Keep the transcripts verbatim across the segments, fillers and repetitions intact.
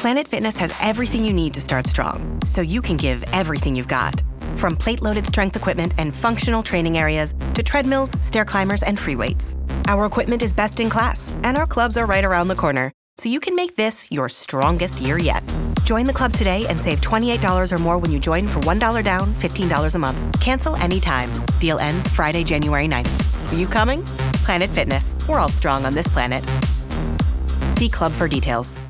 Planet Fitness has everything you need to start strong, so you can give everything you've got. From plate-loaded strength equipment and functional training areas to treadmills, stair climbers, and free weights. Our equipment is best in class, and our clubs are right around the corner, so you can make this your strongest year yet. Join the club today and save twenty-eight dollars or more when you join for one dollar down, fifteen dollars a month. Cancel anytime. Deal ends Friday, January ninth. Are you coming? Planet Fitness. We're all strong on this planet. See club for details.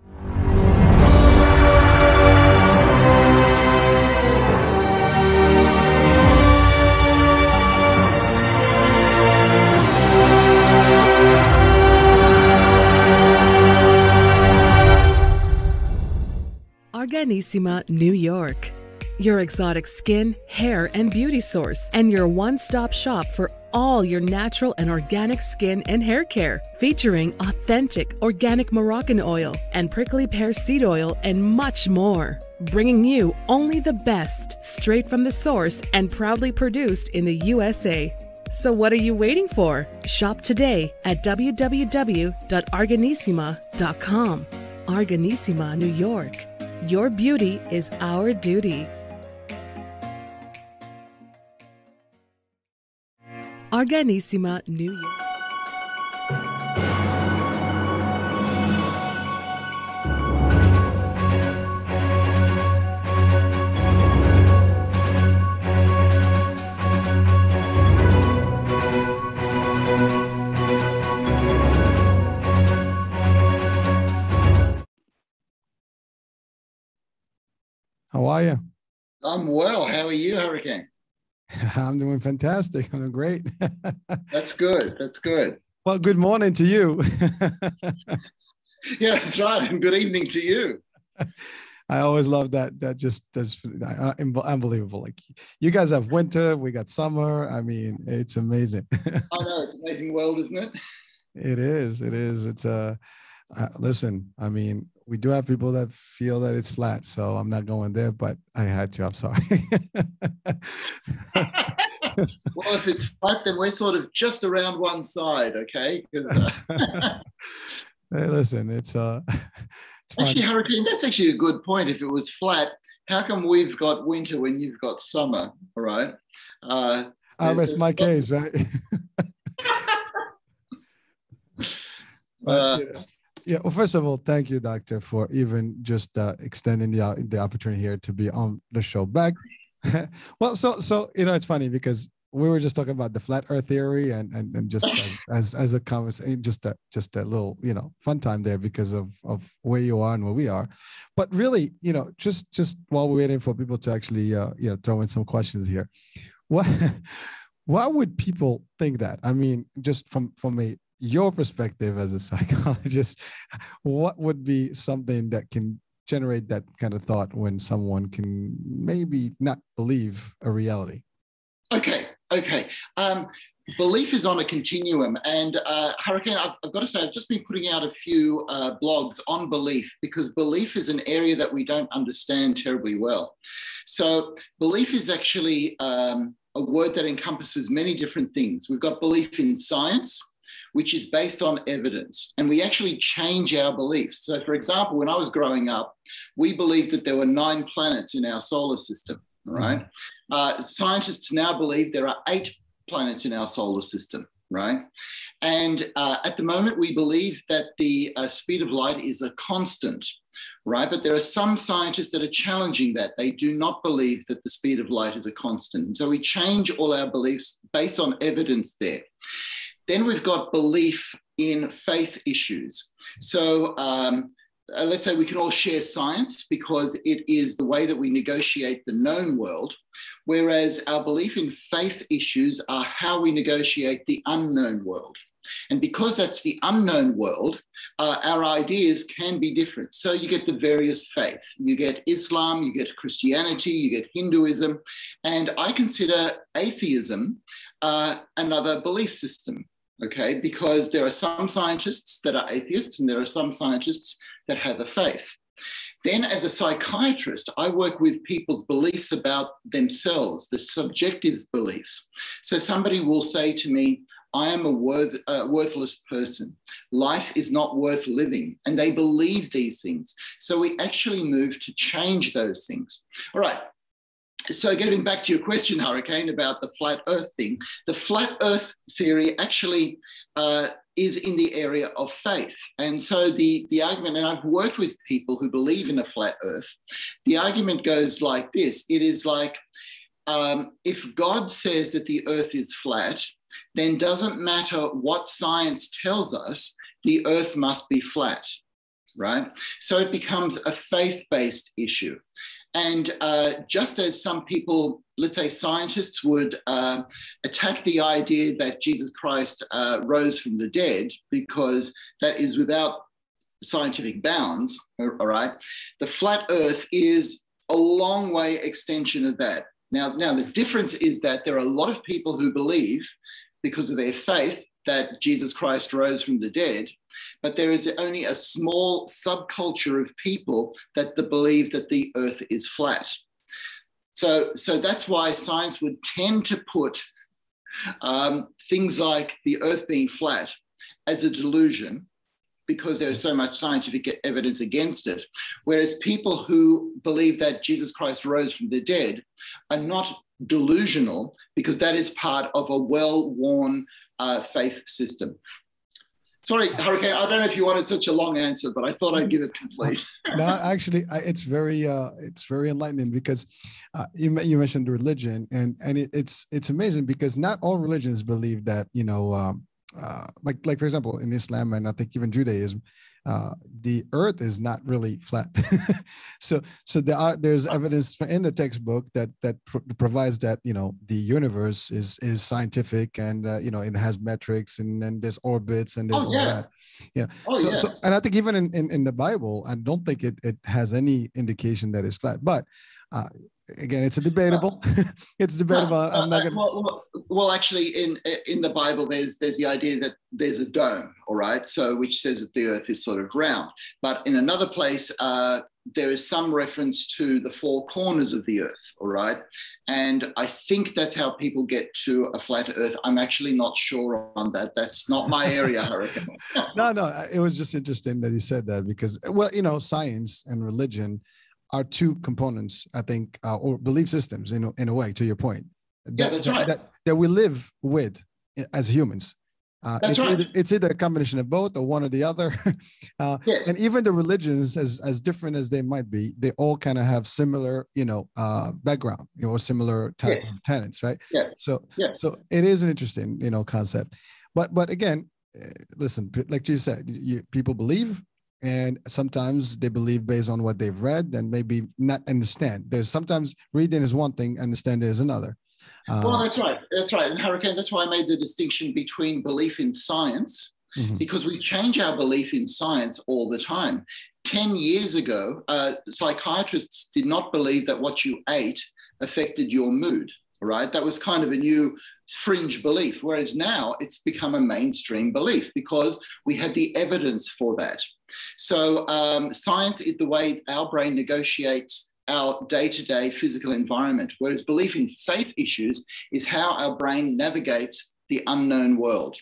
Organissima, New York. Your exotic skin, hair, and beauty source, and your one-stop shop for all your natural and organic skin and hair care, featuring authentic organic Moroccan oil and prickly pear seed oil and much more. Bringing you only the best, straight from the source and proudly produced in the U S A. So what are you waiting for? Shop today at w w w dot organissima dot com. Organissima, New York. Your beauty is our duty. Organissima, New York. How are you? I'm well. How are you, Hurricane? I'm doing fantastic. I'm doing great. That's good. That's good. Well, good morning to you. Yeah, that's right. And good evening to you. I always love that. That just does uh, unbelievable. Like you guys have winter, we got summer. I mean, it's amazing. I know it's an amazing world, isn't it? It is. It is. It's a. Uh, uh, listen, I mean, we do have people that feel that it's flat, so I'm not going there, but I had to. I'm sorry. Well, if it's flat, then we're sort of just around one side, okay? Uh... Hey, listen, it's uh, it's actually, Hurricane, that's actually a good point. If it was flat, how come we've got winter when you've got summer? All right. Uh, I'll rest my case, right? But, uh, yeah. Yeah, well, first of all, thank you, Doctor, for even just uh, extending the uh, the opportunity here to be on the show back. Well, so so you know, it's funny because we were just talking about the flat Earth theory and and, and just as, as as a conversation, just a just a little you know fun time there because of of where you are and where we are. But really, you know, just just while we're waiting for people to actually uh, you know throw in some questions here, what why would people think that? I mean, just from from a your perspective as a psychologist, what would be something that can generate that kind of thought when someone can maybe not believe a reality? Okay, okay. Um, belief is on a continuum. And uh, Hurricane, I've, I've got to say, I've just been putting out a few uh, blogs on belief because belief is an area that we don't understand terribly well. So belief is actually um, a word that encompasses many different things. We've got belief in science, which is based on evidence. And we actually change our beliefs. So for example, when I was growing up, we believed that there were nine planets in our solar system, right? Mm-hmm. Uh, scientists now believe there are eight planets in our solar system, right? And uh, at the moment, we believe that the uh, speed of light is a constant, right? But there are some scientists that are challenging that. They do not believe that the speed of light is a constant. And so we change all our beliefs based on evidence there. Then we've got belief in faith issues. So um, uh, let's say we can all share science because it is the way that we negotiate the known world, whereas our belief in faith issues are how we negotiate the unknown world. And because that's the unknown world, uh, our ideas can be different. So you get the various faiths. You get Islam, you get Christianity, you get Hinduism, and I consider atheism uh, another belief system. Okay, because there are some scientists that are atheists and there are some scientists that have a faith. Then as a psychiatrist, I work with people's beliefs about themselves, the subjective beliefs. So somebody will say to me, I am a worth, uh, worthless person. Life is not worth living. And they believe these things. So we actually move to change those things. All right. So getting back to your question, Hurricane, about the flat earth thing, the flat earth theory actually uh, is in the area of faith. And so the, the argument, and I've worked with people who believe in a flat earth, the argument goes like this. It is like, um, if God says that the earth is flat, then doesn't matter what science tells us, the earth must be flat, right? So it becomes a faith-based issue. And uh, just as some people, let's say scientists, would uh, attack the idea that Jesus Christ uh, rose from the dead because that is without scientific bounds, all right, the flat earth is a long way extension of that. Now, now the difference is that there are a lot of people who believe, because of their faith, that Jesus Christ rose from the dead, but there is only a small subculture of people that the, believe that the earth is flat. So, so that's why science would tend to put um, things like the earth being flat as a delusion, because there's so much scientific evidence against it. Whereas people who believe that Jesus Christ rose from the dead are not delusional, because that is part of a well-worn uh, faith system. Sorry, Hurricane, I don't know if you wanted such a long answer, but I thought I'd give it complete. No, actually, I, it's very, uh, it's very enlightening, because uh, you you mentioned religion, and and it, it's it's amazing because not all religions believe that, you know, um, uh, like like for example in Islam, and I think even Judaism, uh, the earth is not really flat. so so there are there's evidence in the textbook that that pr provides that, you know, the universe is is scientific, and uh, you know, it has metrics, and then there's orbits, and there's Oh, all yeah. that. Yeah. Oh, so, yeah. so and I think even in, in in the Bible, I don't think it it has any indication that it's flat. But uh, again, it's a debatable. it's debatable. Uh, I'm not uh, gonna. well, well, well, actually, in in the Bible, there's there's the idea that there's a dome, all right, so which says that the earth is sort of round. But in another place, uh, there is some reference to the four corners of the earth, all right, and I think that's how people get to a flat earth. I'm actually not sure on that. That's not my area, Hurricane. no, no. It was just interesting that he said that, because, well, you know, science and religion are two components, I think, uh, or belief systems, in a, in a way, to your point. That, Yeah, that's that, right. That, that we live with as humans. Uh, That's it's, right. either, it's either a combination of both or one or the other. uh, Yes. And even the religions, as, as different as they might be, they all kind of have similar, you know, uh, background, you know, similar type Yes. of tenets, right? Yeah. So, Yeah. so it is an interesting, you know, concept. But, but again, uh, listen, like you said, you, people believe. And sometimes they believe based on what they've read and maybe not understand. There's sometimes reading is one thing, understanding is another. Uh, Well, that's right. That's right. And Hurricane, that's why I made the distinction between belief in science, mhm. because we change our belief in science all the time. ten years ago, uh, psychiatrists did not believe that what you ate affected your mood, right? That was kind of a new fringe belief, whereas now it's become a mainstream belief because we have the evidence for that. So um, science is the way our brain negotiates our day-to-day physical environment, whereas belief in faith issues is how our brain navigates the unknown world.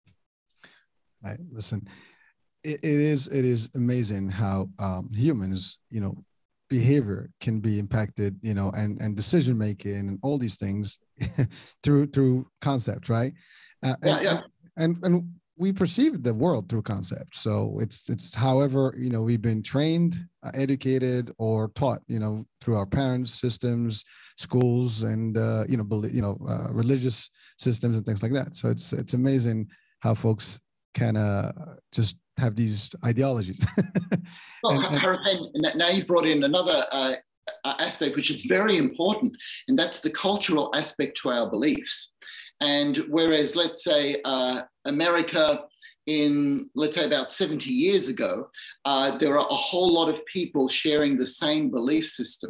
Right. Listen, it, it is it is amazing how um, humans, you know, behavior can be impacted, you know, and and decision making and all these things through through concept, right? Uh, Yeah, and, yeah. and and we perceive the world through concept. So it's it's however, you know, we've been trained, uh, educated, or taught, you know, through our parents' systems, schools, and uh, you know, believe, you know, uh, religious systems and things like that. So it's it's amazing how folks can uh, just have these ideologies. Well, and, and, Hurricane, now you've brought in another uh, aspect which is very important, and that's the cultural aspect to our beliefs. And whereas, let's say, uh, America in, let's say, about seventy years ago, uh, there are a whole lot of people sharing the same belief system,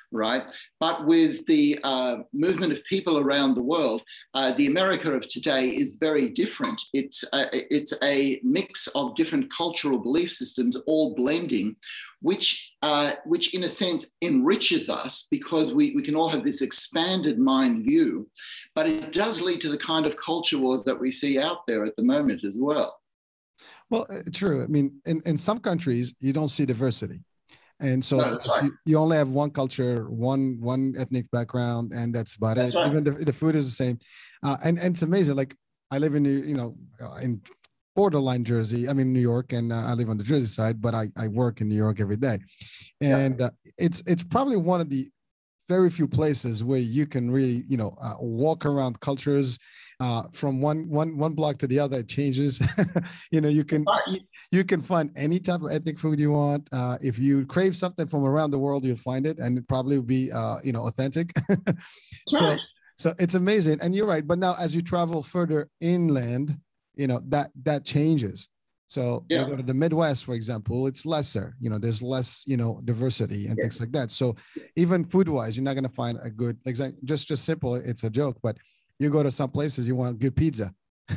right? But with the uh, movement of people around the world, uh, the America of today is very different. It's a, it's a mix of different cultural belief systems all blending, which, uh, which in a sense enriches us because we, we can all have this expanded mind view, but it does lead to the kind of culture wars that we see out there at the moment as well. Well, true. I mean, in, in some countries, you don't see diversity. And so no, right. you, you only have one culture, one one ethnic background, and that's about that's it. Right. Even the, the food is the same. Uh, and, and it's amazing. Like I live in, you know, in borderline Jersey. I'm in New York, and uh, I live on the Jersey side, but I, I work in New York every day. And yeah. uh, it's it's probably one of the very few places where you can really, you know, uh, walk around cultures uh, from one one one block to the other. It changes. You know, you can you, you can find any type of ethnic food you want. Uh, if you crave something from around the world, you'll find it, and it probably will be, uh, you know, authentic. so so it's amazing. And you're right. But now, as you travel further inland, you know, that that changes. So yeah. you go to the Midwest, for example, it's lesser, you know, there's less, you know, diversity and yeah. things like that. So even food wise, you're not going to find a good, like just, just simple. It's a joke, but you go to some places, you want good pizza.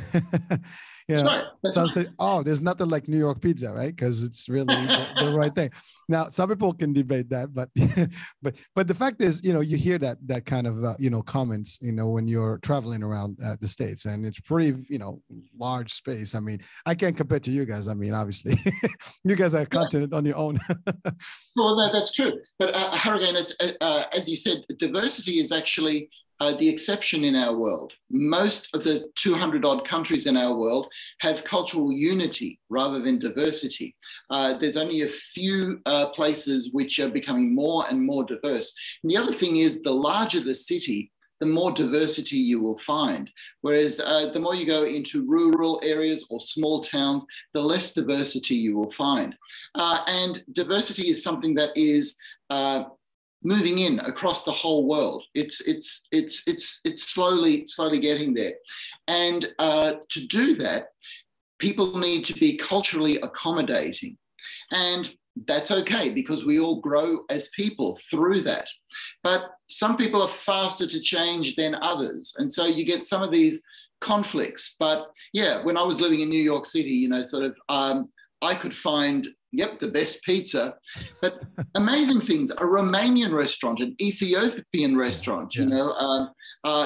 You know, right. some say, oh, there's nothing like New York pizza, right? Because it's really the, the right thing. Now, some people can debate that, but but but the fact is, you know, you hear that that kind of uh, you know comments, you know, when you're traveling around uh, the States, and it's pretty, you know, large space. I mean, I can't compare to you guys. I mean, obviously, you guys are a continent on your own. Well, no, that's true. But uh, Harrigan, as, uh, as you said, diversity is actually Uh, the exception in our world. Most of the two hundred odd countries in our world have cultural unity rather than diversity. Uh, there's only a few uh, places which are becoming more and more diverse. And the other thing is, the larger the city, the more diversity you will find. Whereas uh, the more you go into rural areas or small towns, the less diversity you will find. Uh, and diversity is something that is uh, moving in across the whole world. It's it's it's it's it's slowly slowly getting there, and uh, to do that, people need to be culturally accommodating, and that's okay because we all grow as people through that. But some people are faster to change than others, and so you get some of these conflicts. But yeah, when I was living in New York City, you know, sort of, um, I could find. Yep, the best pizza, but amazing things, a Romanian restaurant, an Ethiopian restaurant, you yeah. know, uh, uh,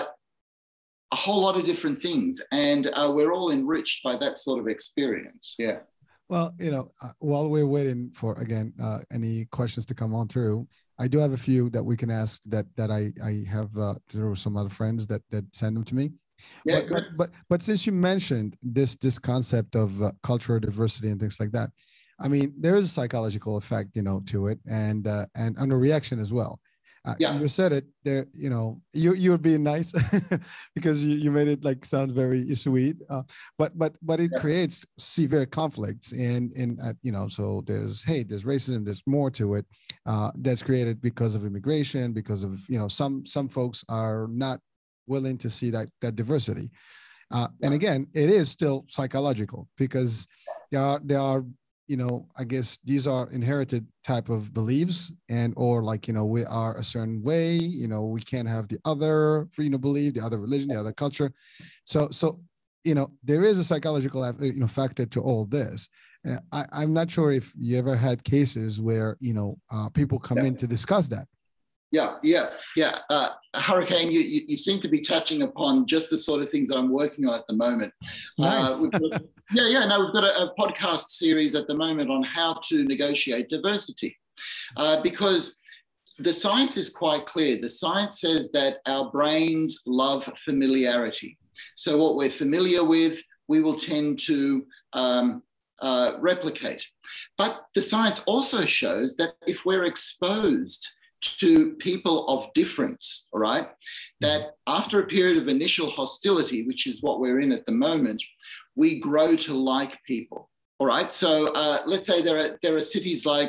a whole lot of different things. And uh, we're all enriched by that sort of experience. Yeah. Well, you know, uh, while we're waiting for, again, uh, any questions to come on through, I do have a few that we can ask that that I, I have uh, through some other friends that, that send them to me. Yeah, but, but, but, but since you mentioned this, this concept of uh, cultural diversity and things like that, I mean, there is a psychological effect, you know, to it, and uh, and and a reaction as well. Uh, yeah. You said it there, you know, you you were being nice because you, you made it like sound very sweet, uh, but but but it yeah. creates severe conflicts, and and uh, you know, so there's hate, there's racism, there's more to it uh, that's created because of immigration, because of, you know, some some folks are not willing to see that that diversity, uh, yeah. and again, it is still psychological because there are there are. you know, I guess these are inherited type of beliefs, and, or like, you know, we are a certain way, you know, we can't have the other, you know, belief, the other religion, the other culture. So, so, you know, there is a psychological, you know, factor to all this. Uh, I, I'm not sure if you ever had cases where, you know, uh, people come yeah. in to discuss that. Yeah, yeah, yeah. Uh, Hurricane, you, you you seem to be touching upon just the sort of things that I'm working on at the moment. Nice. Uh, got, yeah, yeah. No, we've got a, a podcast series at the moment on how to negotiate diversity, uh, because the science is quite clear. The science says that our brains love familiarity. So what we're familiar with, we will tend to um, uh, replicate. But the science also shows that if we're exposed to people of difference, all right, that after a period of initial hostility, which is what we're in at the moment, we grow to like people, all right? So uh, let's say there are, there are cities like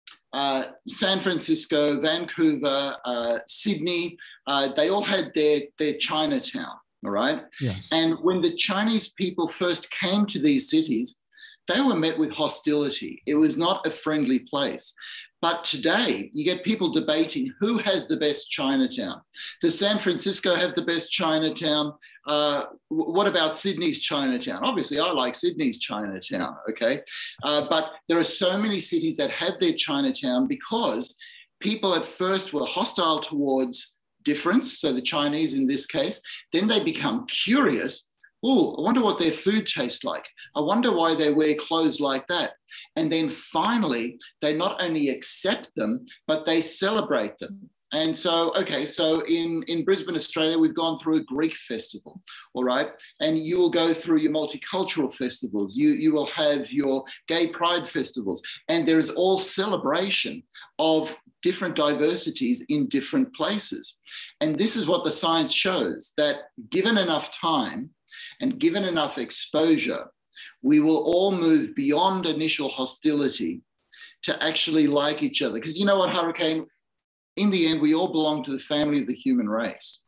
uh, San Francisco, Vancouver, uh, Sydney, uh, they all had their, their Chinatown, all right? Yes. And when the Chinese people first came to these cities, they were met with hostility. It was not a friendly place. But today, you get people debating who has the best Chinatown. Does San Francisco have the best Chinatown? Uh, what about Sydney's Chinatown? Obviously, I like Sydney's Chinatown, okay? Uh, but there are so many cities that have their Chinatown because people at first were hostile towards difference, so the Chinese in this case, then they become curious. Oh, I wonder what their food tastes like. I wonder why they wear clothes like that. And then finally, they not only accept them, but they celebrate them. And so, okay, so in, in Brisbane, Australia, we've gone through a Greek festival, all right? And you will go through your multicultural festivals. You, you will have your gay pride festivals. And there is all celebration of different diversities in different places. And this is what the science shows, that given enough time, and given enough exposure, we will all move beyond initial hostility to actually like each other. Because you know what, Hurricane? In the end, we all belong to the family of the human race.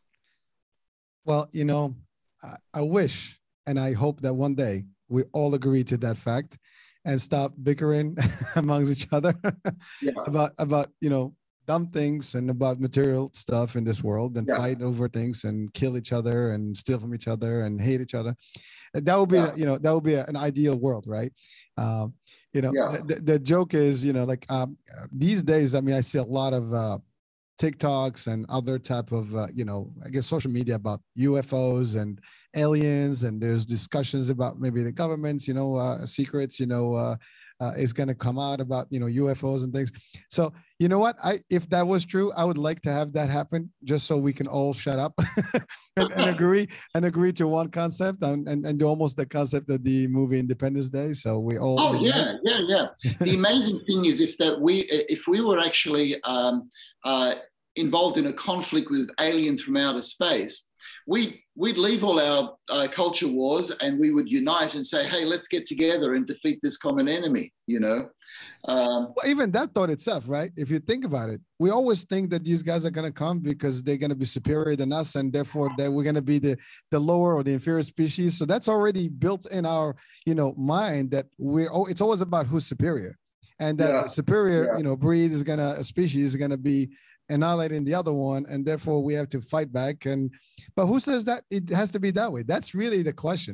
Well, you know, I, I wish and I hope that one day we all agree to that fact and stop bickering amongst each other yeah. about, about, you know, dumb things and about material stuff in this world and yeah. fight over things and kill each other and steal from each other and hate each other. That would be, yeah. you know, that would be a, an ideal world, right? Um, you know, yeah. the, the joke is, you know, like um, these days, I mean, I see a lot of uh, TikToks and other type of, uh, you know, I guess social media about U F Os and aliens. And there's discussions about maybe the government's, you know, uh, secrets, you know, uh, Uh, is going to come out about, you know, U F Os and things. So, you know what? I if that was true, I would like to have that happen just so we can all shut up and, and agree and agree to one concept and, and, and do almost the concept of the movie Independence Day. So we all. Oh, yeah, yeah, yeah. The amazing thing is if that we if we were actually um, uh, involved in a conflict with aliens from outer space, we'd, we'd leave all our uh, culture wars and we would unite and say, hey, let's get together and defeat this common enemy, you know? Um, well, even that thought itself, right? If you think about it, we always think that these guys are going to come because they're going to be superior than us and therefore that we're going to be the, the lower or the inferior species. So that's already built in our, you know, mind that we're, oh, it's always about who's superior. And that yeah. superior, yeah. you know, breed is going to, a species is going to be annihilating the other one, and therefore we have to fight back. And but who says that it has to be that way? That's really the question.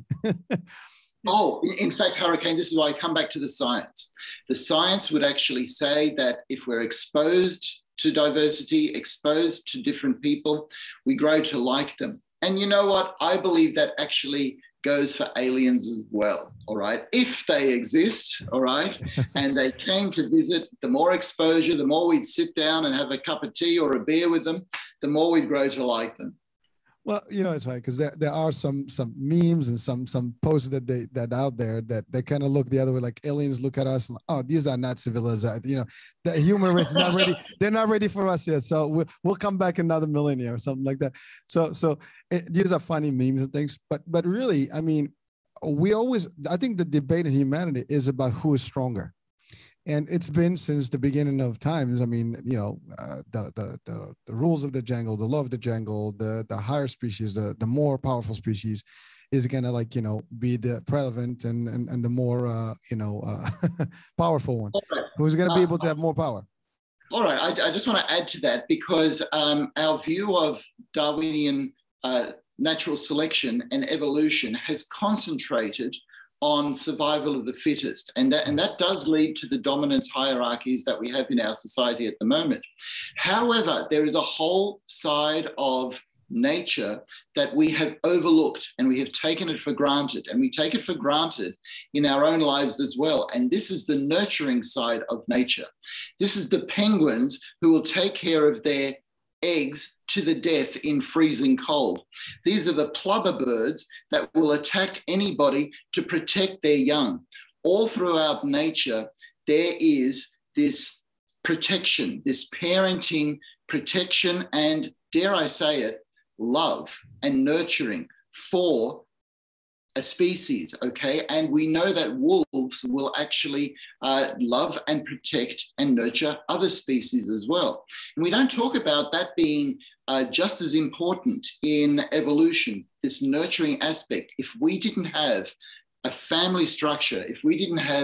Oh, in fact, Hurricane, this is why I come back to the science. The science would actually say that if we're exposed to diversity, exposed to different people, we grow to like them. And you know what? I believe that actually goes for aliens as well, all right? If they exist, all right, and they came to visit, the more exposure, the more we'd sit down and have a cup of tea or a beer with them, the more we'd grow to like them. Well, you know, it's funny because there, there are some some memes and some some posts that they that out there that they kind of look the other way, like aliens look at us and oh, these are not civilized. You know, the human race is not ready. They're not ready for us yet. So we'll we'll come back another millennia or something like that. So so it, these are funny memes and things. But but really, I mean, we always I think the debate in humanity is about who is stronger. And it's been since the beginning of times. I mean, you know, uh, the, the the the rules of the jungle, the law of the jungle, the the higher species, the the more powerful species, is gonna like you know be the prevalent and and and the more uh, you know uh, powerful one, right. Who's gonna be able to have more power. All right, I, I just want to add to that because um, our view of Darwinian uh, natural selection and evolution has concentrated on survival of the fittest. And that, and that does lead to the dominance hierarchies that we have in our society at the moment. However, there is a whole side of nature that we have overlooked and we have taken it for granted. And we take it for granted in our own lives as well. And this is the nurturing side of nature. This is the penguins who will take care of their eggs to the death in freezing cold. These are the plover birds that will attack anybody to protect their young. All throughout nature, there is this protection, this parenting protection, and dare I say it, love and nurturing for a species, okay? And we know that wolves will actually uh, love and protect and nurture other species as well. And we don't talk about that being uh, just as important in evolution, this nurturing aspect. If we didn't have a family structure, if we didn't have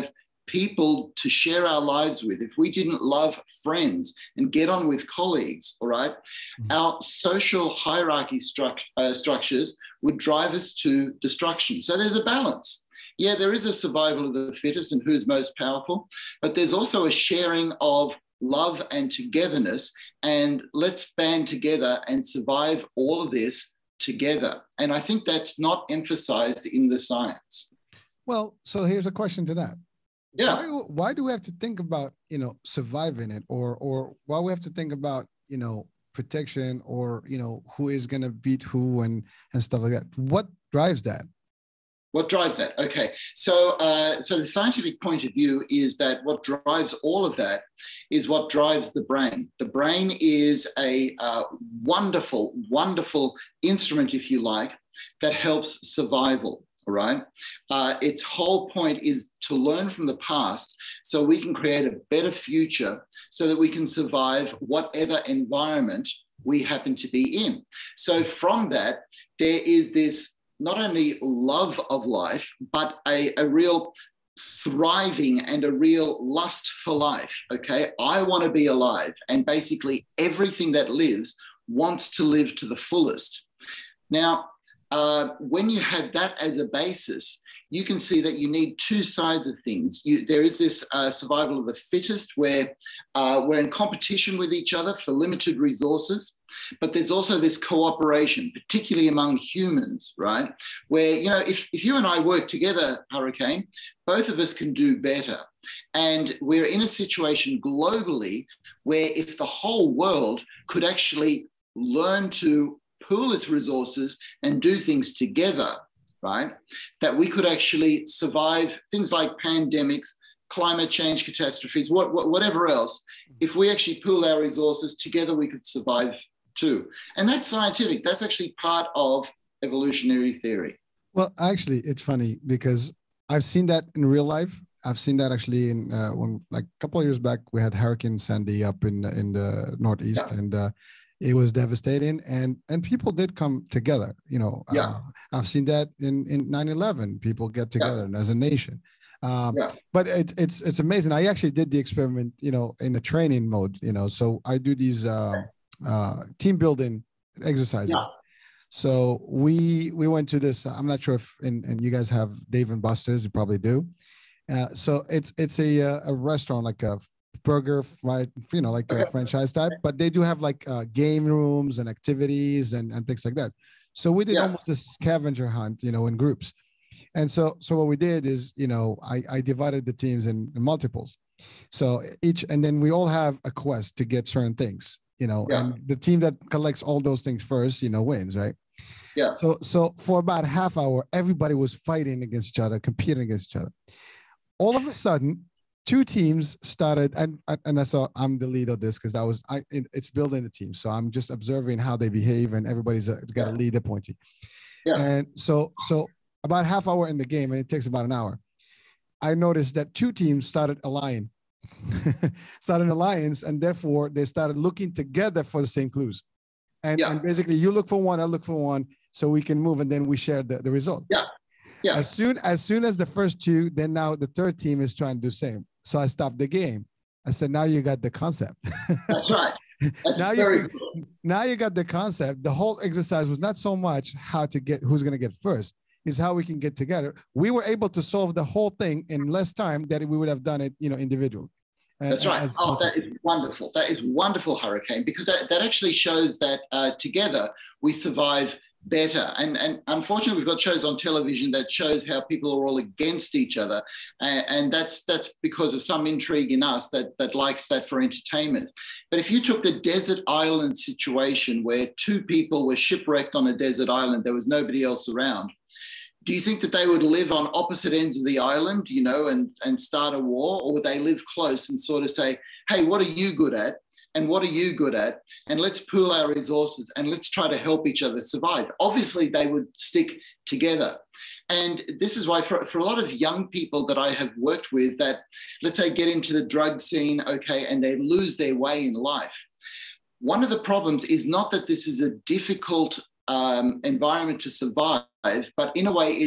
people to share our lives with, if we didn't love friends and get on with colleagues, all right, mm-hmm. our social hierarchy stru- uh, structures would drive us to destruction. So there's a balance. Yeah, there is a survival of the fittest and who's most powerful, but there's also a sharing of love and togetherness, and let's band together and survive all of this together. And I think that's not emphasized in the science. Well, so here's a question to that. Yeah. Why, why do we have to think about, you know, surviving it, or, or why we have to think about, you know, protection, or, you know, who is going to beat who and, and stuff like that? What drives that? What drives that? Okay, so uh, so the scientific point of view is that what drives all of that is what drives the brain. The brain is a uh, wonderful, wonderful instrument, if you like, that helps survival. All right. Uh, its whole point is to learn from the past so we can create a better future so that we can survive whatever environment we happen to be in. So from that, there is this not only love of life, but a, a real thriving and a real lust for life. Okay. I want to be alive. And basically everything that lives wants to live to the fullest. Now, Uh, when you have that as a basis, you can see that you need two sides of things. You, there is this uh, survival of the fittest, where uh, we're in competition with each other for limited resources, but there's also this cooperation, particularly among humans, right? Where, you know, if, if you and I work together, Hurricane, both of us can do better. And we're in a situation globally where if the whole world could actually learn to pool its resources and do things together, right, that we could actually survive things like pandemics, climate change catastrophes, what, what, whatever else. If we actually pool our resources together, we could survive too. And that's scientific. That's actually part of evolutionary theory. Well, actually, it's funny because I've seen that in real life. I've seen that actually in uh, when, like a couple of years back, we had Hurricane Sandy up in in the Northeast, yeah. and uh, it was devastating, and and people did come together. You know, yeah. uh, I've seen that in in nine eleven. People get together yeah. as a nation. Um, yeah. But it, it's it's amazing. I actually did the experiment, you know, in a training mode. You know, so I do these uh, uh, team building exercises. Yeah. So we we went to this. I'm not sure if and, and you guys have Dave and Buster's. You probably do. Uh, so it's it's a a restaurant, like a burger, right? You know, like a franchise type. But they do have like uh, game rooms and activities and and things like that. So we did yeah. almost a scavenger hunt, you know, in groups. And so so what we did is, you know, I I divided the teams in, in multiples. So each, and then we all have a quest to get certain things, you know, yeah. and the team that collects all those things first, you know, wins, right? Yeah. So so for about a half hour, everybody was fighting against each other, competing against each other. All of a sudden, two teams started, and and I saw I'm the lead of this because I was I it's building a team, so I'm just observing how they behave, and everybody's a, got a lead appointee. Yeah. And so so about half hour in the game, and it takes about an hour, I noticed that two teams started allying, started an alliance, and therefore they started looking together for the same clues. And, yeah. and basically, you look for one, I look for one, so we can move, and then we share the, the result. Yeah. Yeah. As soon as soon as the first two, then now the third team is trying to do the same. So I stopped the game. I said, now you got the concept. That's right. That's now very you, cool. Now you got the concept. The whole exercise was not so much how to get who's going to get first, is how we can get together. We were able to solve the whole thing in less time than we would have done it, you know, individually. And, That's right. Oh, that is wonderful. That is wonderful, Hurricane, because that, that actually shows that uh, together we survive better. And, and unfortunately, we've got shows on television that shows how people are all against each other. And, and that's that's because of some intrigue in us that, that likes that for entertainment. But if you took the desert island situation where two people were shipwrecked on a desert island, there was nobody else around, do you think that they would live on opposite ends of the island, you know, and, and start a war? Or would they live close and sort of say, hey, what are you good at? And what are you good at? And let's pool our resources and let's try to help each other survive. Obviously, they would stick together. And this is why for, for a lot of young people that I have worked with that, let's say, get into the drug scene, okay, and they lose their way in life. One of the problems is not that this is a difficult um, environment to survive, but in a way, it's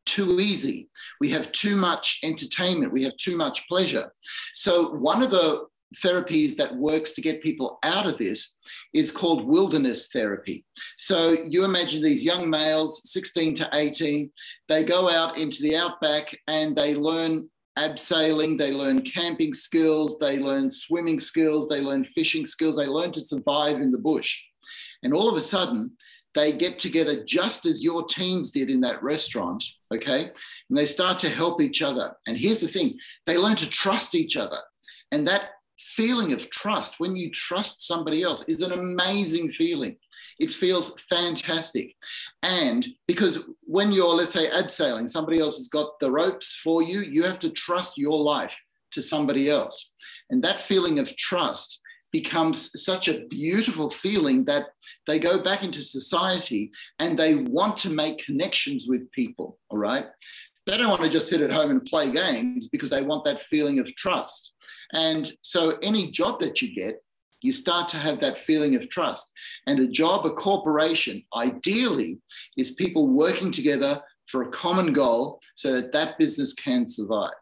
too easy. We have too much entertainment. We have too much pleasure. So one of the therapies that works to get people out of this is called wilderness therapy. So you imagine these young males, sixteen to eighteen, they go out into the outback and they learn abseiling, they learn camping skills, they learn swimming skills, they learn fishing skills, they learn to survive in the bush. And all of a sudden, they get together just as your teams did in that restaurant, okay? And they start to help each other. And here's the thing, they learn to trust each other. And that feeling of trust, when you trust somebody else, is an amazing feeling. It feels fantastic. And because when you're, let's say, abseiling, somebody else has got the ropes for you, you have to trust your life to somebody else. And that feeling of trust becomes such a beautiful feeling that they go back into society and they want to make connections with people, all right? They don't want to just sit at home and play games because they want that feeling of trust. And so any job that you get, you start to have that feeling of trust. And a job, a corporation, ideally, is people working together for a common goal so that that business can survive.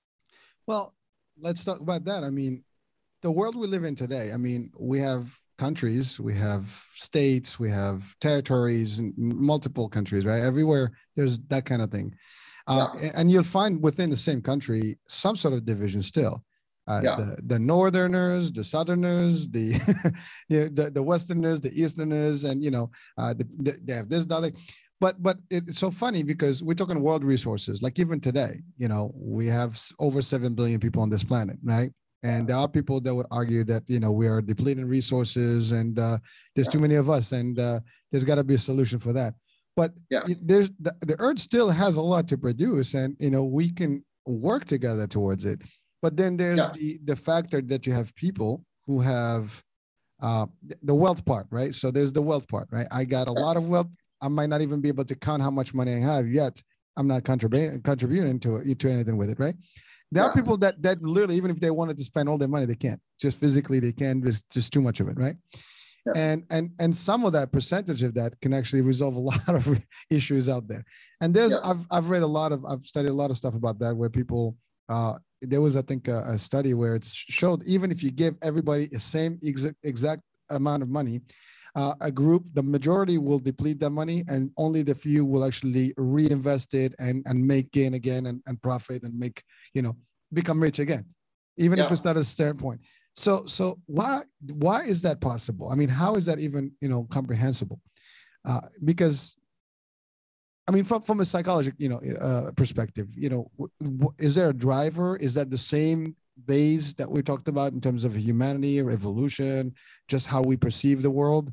Well, let's talk about that. I mean, the world we live in today, I mean, we have countries, we have states, we have territories in multiple countries, right? Everywhere there's that kind of thing. Uh, yeah. And you'll find within the same country some sort of division still. Uh, yeah. the, the Northerners, the Southerners, the, you know, the the Westerners, the Easterners, and you know, uh, the, the, they have this, that. But but it's so funny because we're talking world resources. Like even today, you know, we have over seven billion people on this planet, right? And there are people that would argue that, you know, we are depleting resources and uh, there's yeah. too many of us, and uh, there's got to be a solution for that. But yeah. there's the, the earth still has a lot to produce, and, you know, we can work together towards it. But then there's yeah. the, the factor that you have people who have uh, the wealth part, right? So there's the wealth part, right? I got a yeah. lot of wealth. I might not even be able to count how much money I have yet. I'm not contributing contributing to it, to anything with it, right? There yeah. are people that that literally, even if they wanted to spend all their money, they can't. Just physically, they can't. There's just too much of it, right? Yeah. And and and some of that percentage of that can actually resolve a lot of issues out there. And there's yeah. I've I've read a lot of I've studied a lot of stuff about that, where people uh, there was I think a, a study where it showed even if you give everybody the same exact exact amount of money, uh, a group, the majority will deplete that money, and only the few will actually reinvest it and and make gain again and, and profit and make, you know, become rich again, even yeah. if it's not a standpoint. So, so why, why is that possible? I mean, how is that even, you know, comprehensible? Uh, because, I mean, from, from a psychological, you know, uh, perspective, you know, w- w- is there a driver? Is that the same base that we talked about in terms of humanity or evolution, just how we perceive the world?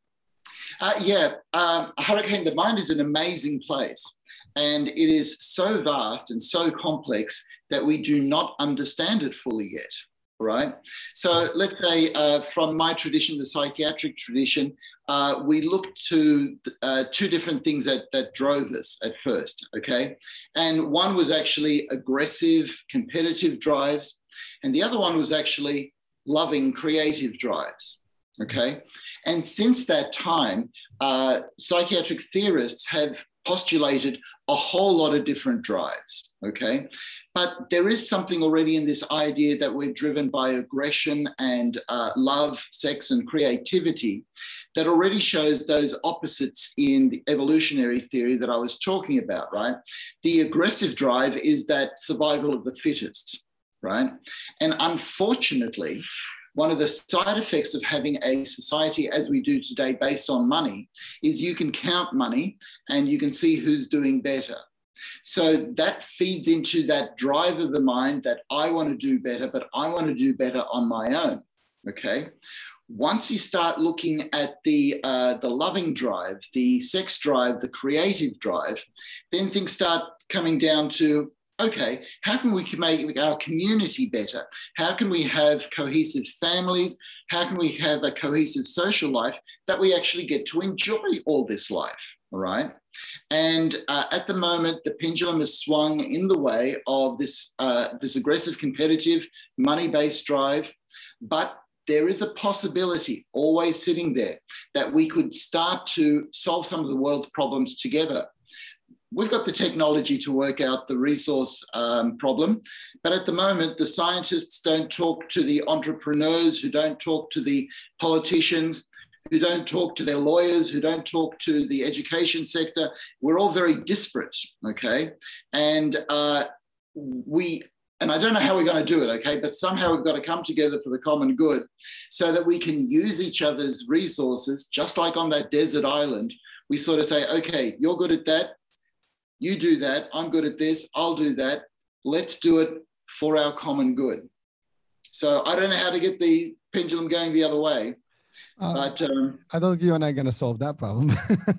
Uh, yeah, um, Hurricane, the mind is an amazing place. And it is so vast and so complex that we do not understand it fully yet, right? So let's say uh, from my tradition, the psychiatric tradition, uh, we looked to uh, two different things that, that drove us at first, okay? And one was actually aggressive, competitive drives, and the other one was actually loving, creative drives, okay? And since that time, uh, psychiatric theorists have postulated a whole lot of different drives, okay? But there is something already in this idea that we're driven by aggression and uh, love, sex, and creativity that already shows those opposites in the evolutionary theory that I was talking about, right? The aggressive drive is that survival of the fittest, right? And unfortunately, one of the side effects of having a society as we do today based on money is you can count money and you can see who's doing better. So that feeds into that drive of the mind that I want to do better, but I want to do better on my own, okay? Once you start looking at the, uh, the loving drive, the sex drive, the creative drive, then things start coming down to, okay, how can we make our community better? How can we have cohesive families? How can we have a cohesive social life that we actually get to enjoy all this life, all right? And uh, at the moment, the pendulum has swung in the way of this, uh, this aggressive, competitive, money-based drive, but there is a possibility always sitting there that we could start to solve some of the world's problems together. we've got the technology to work out the resource um, problem. But at the moment, the scientists don't talk to the entrepreneurs, who don't talk to the politicians, who don't talk to their lawyers, who don't talk to the education sector. We're all very disparate, okay? And uh, we, and I don't know how we're going to do it, okay? But somehow we've got to come together for the common good so that we can use each other's resources, just like on that desert island. We sort of say, okay, you're good at that. You do that. I'm good at this. I'll do that. Let's do it for our common good. So I don't know how to get the pendulum going the other way. Uh, but um, I don't think you and I are going to solve that problem.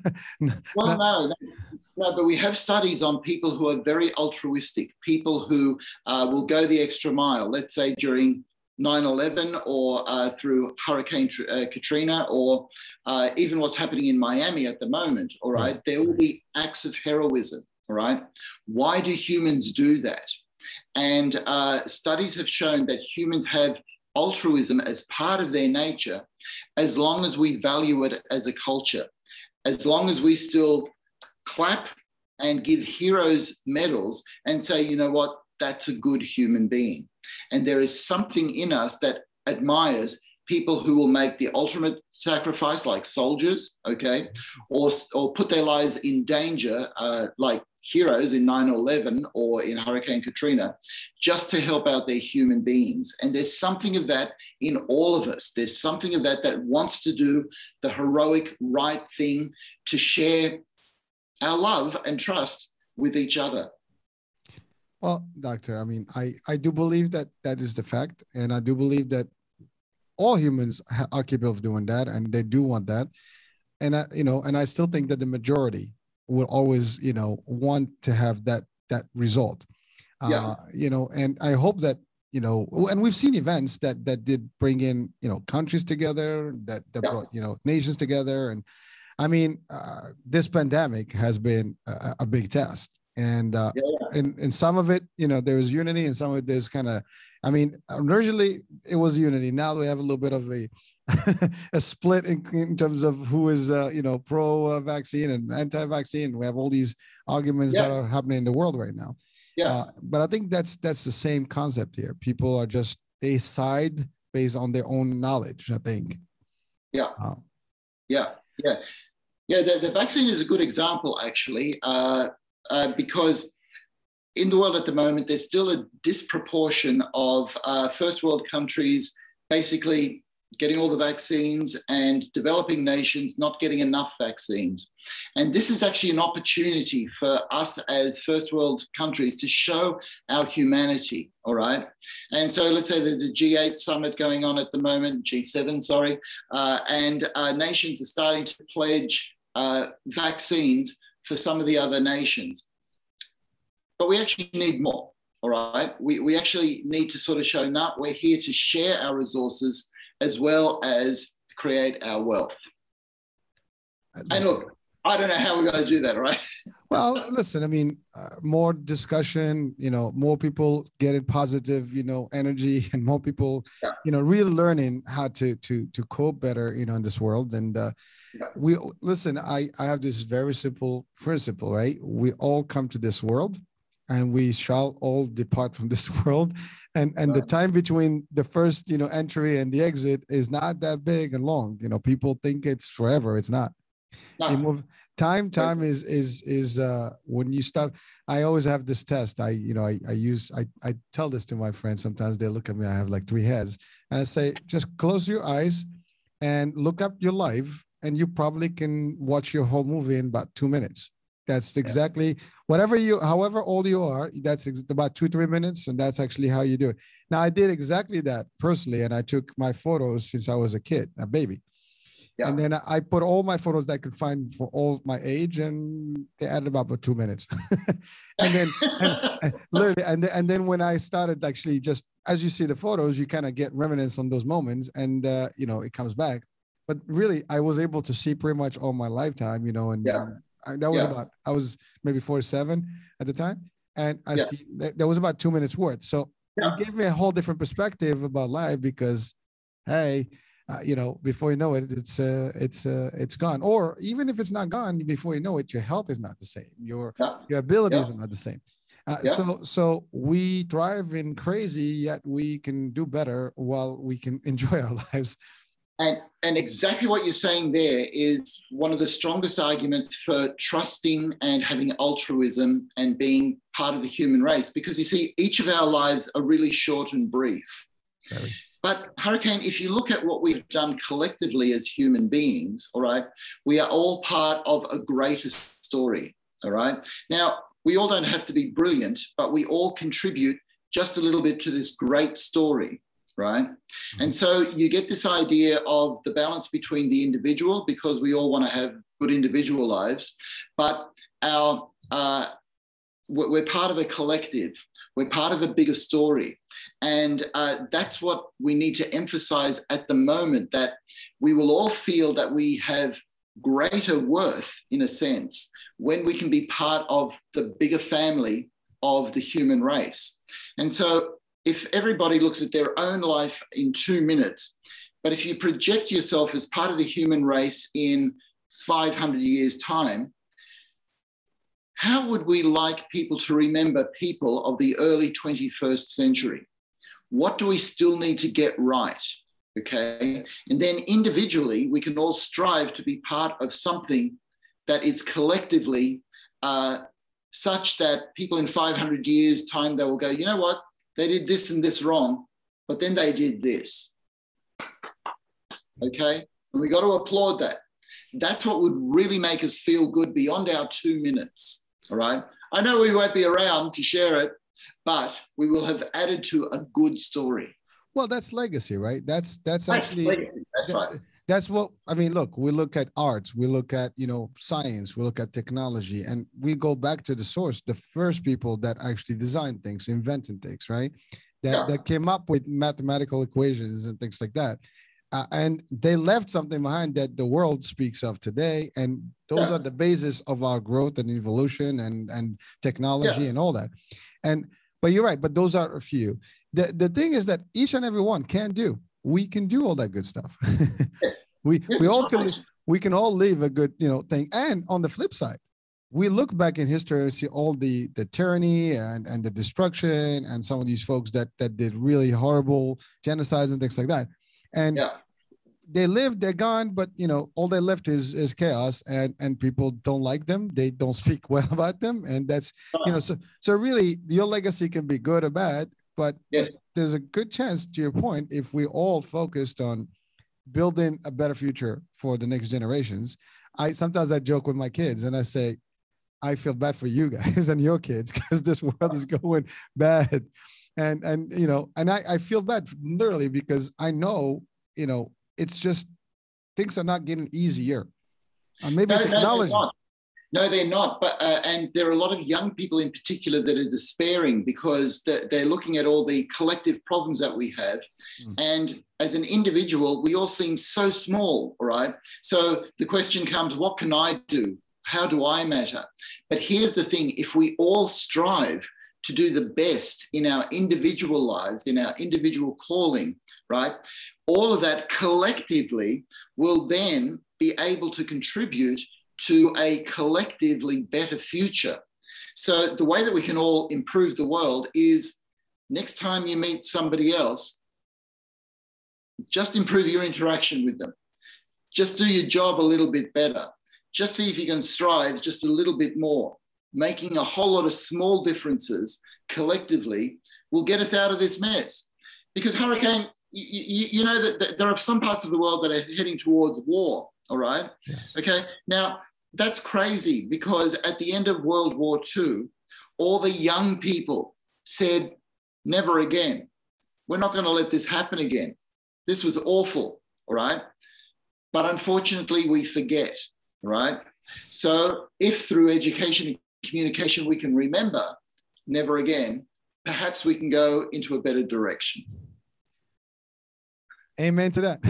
well, no, no, no, but we have studies on people who are very altruistic, people who uh, will go the extra mile, let's say during nine eleven or uh, through Hurricane uh, Katrina, or uh, even what's happening in Miami at the moment, all right? right? There will be acts of heroism, all right? Why do humans do that? And uh, studies have shown that humans have altruism as part of their nature, as long as we value it as a culture, as long as we still clap and give heroes medals and say, you know what, that's a good human being. And there is something in us that admires people who will make the ultimate sacrifice, like soldiers, okay, or, or put their lives in danger, uh, like heroes in nine eleven or in Hurricane Katrina, just to help out their human beings. And there's something of that in all of us. There's something of that that wants to do the heroic right thing, to share our love and trust with each other. Well, doctor, I mean, I, I do believe that that is the fact. And I do believe that all humans are capable of doing that, and they do want that. And, I, you know, and I still think that the majority will always, you know, want to have that that result, yeah. uh, you know, and I hope that, you know, and we've seen events that that did bring in, you know, countries together, that, that yeah. brought, you know, nations together. And I mean, uh, this pandemic has been a, a big test. And uh, yeah, yeah. in, in some of it, you know, there was unity, and some of it there's kind of, I mean, originally it was unity. Now we have a little bit of a a split in, in terms of who is, uh, you know, pro-vaccine and anti-vaccine. We have all these arguments yeah. that are happening in the world right now. Yeah. Uh, but I think that's that's the same concept here. People are just, they side based on their own knowledge, I think. Yeah. Uh, yeah. Yeah. Yeah. The, the vaccine is a good example, actually, uh, uh, because in the world at the moment, there's still a disproportion of uh, first world countries basically getting all the vaccines and developing nations not getting enough vaccines. And this is actually an opportunity for us as first world countries to show our humanity, all right? And so let's say there's a G eight summit going on at the moment, G seven, sorry, uh, and uh, nations are starting to pledge uh, vaccines for some of the other nations. But we actually need more, all right? We, we actually need to sort of show, no, we're here to share our resources as well as create our wealth. And look, I don't know how we're going to do that, right? Well, listen, I mean, uh, more discussion, you know, more people getting positive, you know, energy, and more people, yeah. you know, really learning how to to to cope better, you know, in this world. And uh, yeah. we listen, I, I have this very simple principle, right? We all come to this world, and we shall all depart from this world. And and right. the time between the first, you know, entry and the exit is not that big and long. You know, people think it's forever. It's not. No. You move, time, time is is is uh, when you start. I always have this test. I you know I I use I I tell this to my friends. Sometimes they look at me. I have like three heads, and I say, just close your eyes and look up your life, and you probably can watch your whole movie in about two minutes. That's exactly yeah. whatever you, however old you are, that's ex- about two, three minutes. And that's actually how you do it. Now, I did exactly that personally. And I took my photos since I was a kid, a baby. Yeah. And then I put all my photos that I could find for all my age, and they added about, about two minutes. and then and, and literally, and, and then when I started actually just, as you see the photos, you kind of get reminiscence on those moments, and, uh, you know, it comes back. But really, I was able to see pretty much all my lifetime, you know, and yeah. um, I, that was yeah. about, I was maybe forty-seven at the time. And I yeah. see that, that was about two minutes worth. So yeah. it gave me a whole different perspective about life, because, hey, uh, you know, before you know it, it's uh, it's uh, it's gone. Or even if it's not gone, before you know it, your health is not the same. Your Yeah. your abilities Yeah. are not the same. Uh, Yeah. So so we thrive in crazy, yet we can do better while we can enjoy our lives. And, and exactly what you're saying there is one of the strongest arguments for trusting and having altruism and being part of the human race. Because you see, each of our lives are really short and brief. Very. But Hurricane, if you look at what we've done collectively as human beings, all right, we are all part of a greater story, all right? Now, we all don't have to be brilliant, but we all contribute just a little bit to this great story, right? Mm-hmm. And so you get this idea of the balance between the individual, because we all want to have good individual lives, but our uh, we're part of a collective. We're part of a bigger story. And uh, that's what we need to emphasize at the moment, that we will all feel that we have greater worth, in a sense, when we can be part of the bigger family of the human race. And so if everybody looks at their own life in two minutes, but if you project yourself as part of the human race in five hundred years' time, how would we like people to remember people of the early twenty-first century? What do we still need to get right? Okay. And then individually, we can all strive to be part of something that is collectively uh, such that people in five hundred years' time, they will go, you know what? They did this and this wrong, but then they did this. Okay. And we got to applaud that. That's what would really make us feel good beyond our two minutes. All right. I know we won't be around to share it, but we will have added to a good story. Well, that's legacy, right? That's that's, That's actually legacy. That's that, right. That's what I mean. Look, we look at arts, we look at, you know, science, we look at technology, and we go back to the source. The first people that actually designed things, invented things, right? That Yeah. that came up with mathematical equations and things like that. Uh, and they left something behind that the world speaks of today. And those Yeah. are the basis of our growth and evolution and, and technology Yeah. and all that. And, but you're right, but those are a few. The, the thing is that each and every one can do. We can do all that good stuff. we Yes, we that's all can, right. we can all live a good, you know, thing. And on the flip side, we look back in history and see all the the tyranny and, and the destruction and some of these folks that that did really horrible genocides and things like that. And Yeah. they lived, they're gone, but you know, all they left is is chaos, and and people don't like them. They don't speak well about them, and that's, you know, so so really your legacy can be good or bad, but Yes. there's a good chance, to your point, if we all focused on building a better future for the next generations. I sometimes I joke with my kids and I say, I feel bad for you guys and your kids, because this world is going bad. And, and, you know, and I, I feel bad literally, because I know, you know, it's just, things are not getting easier. Uh, maybe No, technology. no, they're not. No, they're not. But uh, and there are a lot of young people in particular that are despairing because they're, they're looking at all the collective problems that we have. Mm. And as an individual, we all seem so small, all right? So the question comes, what can I do? How do I matter? But here's the thing, if we all strive to do the best in our individual lives, in our individual calling, right? All of that collectively will then be able to contribute to a collectively better future. So the way that we can all improve the world is next time you meet somebody else, just improve your interaction with them. Just do your job a little bit better. Just see if you can strive just a little bit more. Making a whole lot of small differences collectively will get us out of this mess. Because Hurricane, you, you know that there are some parts of the world that are heading towards war, all right? Yes. Okay, now that's crazy, because at the end of World War Two, all the young people said, never again. We're not gonna let this happen again. This was awful, all right? But unfortunately, we forget, right? So if through education and communication we can remember, never again, perhaps we can go into a better direction. Amen to that.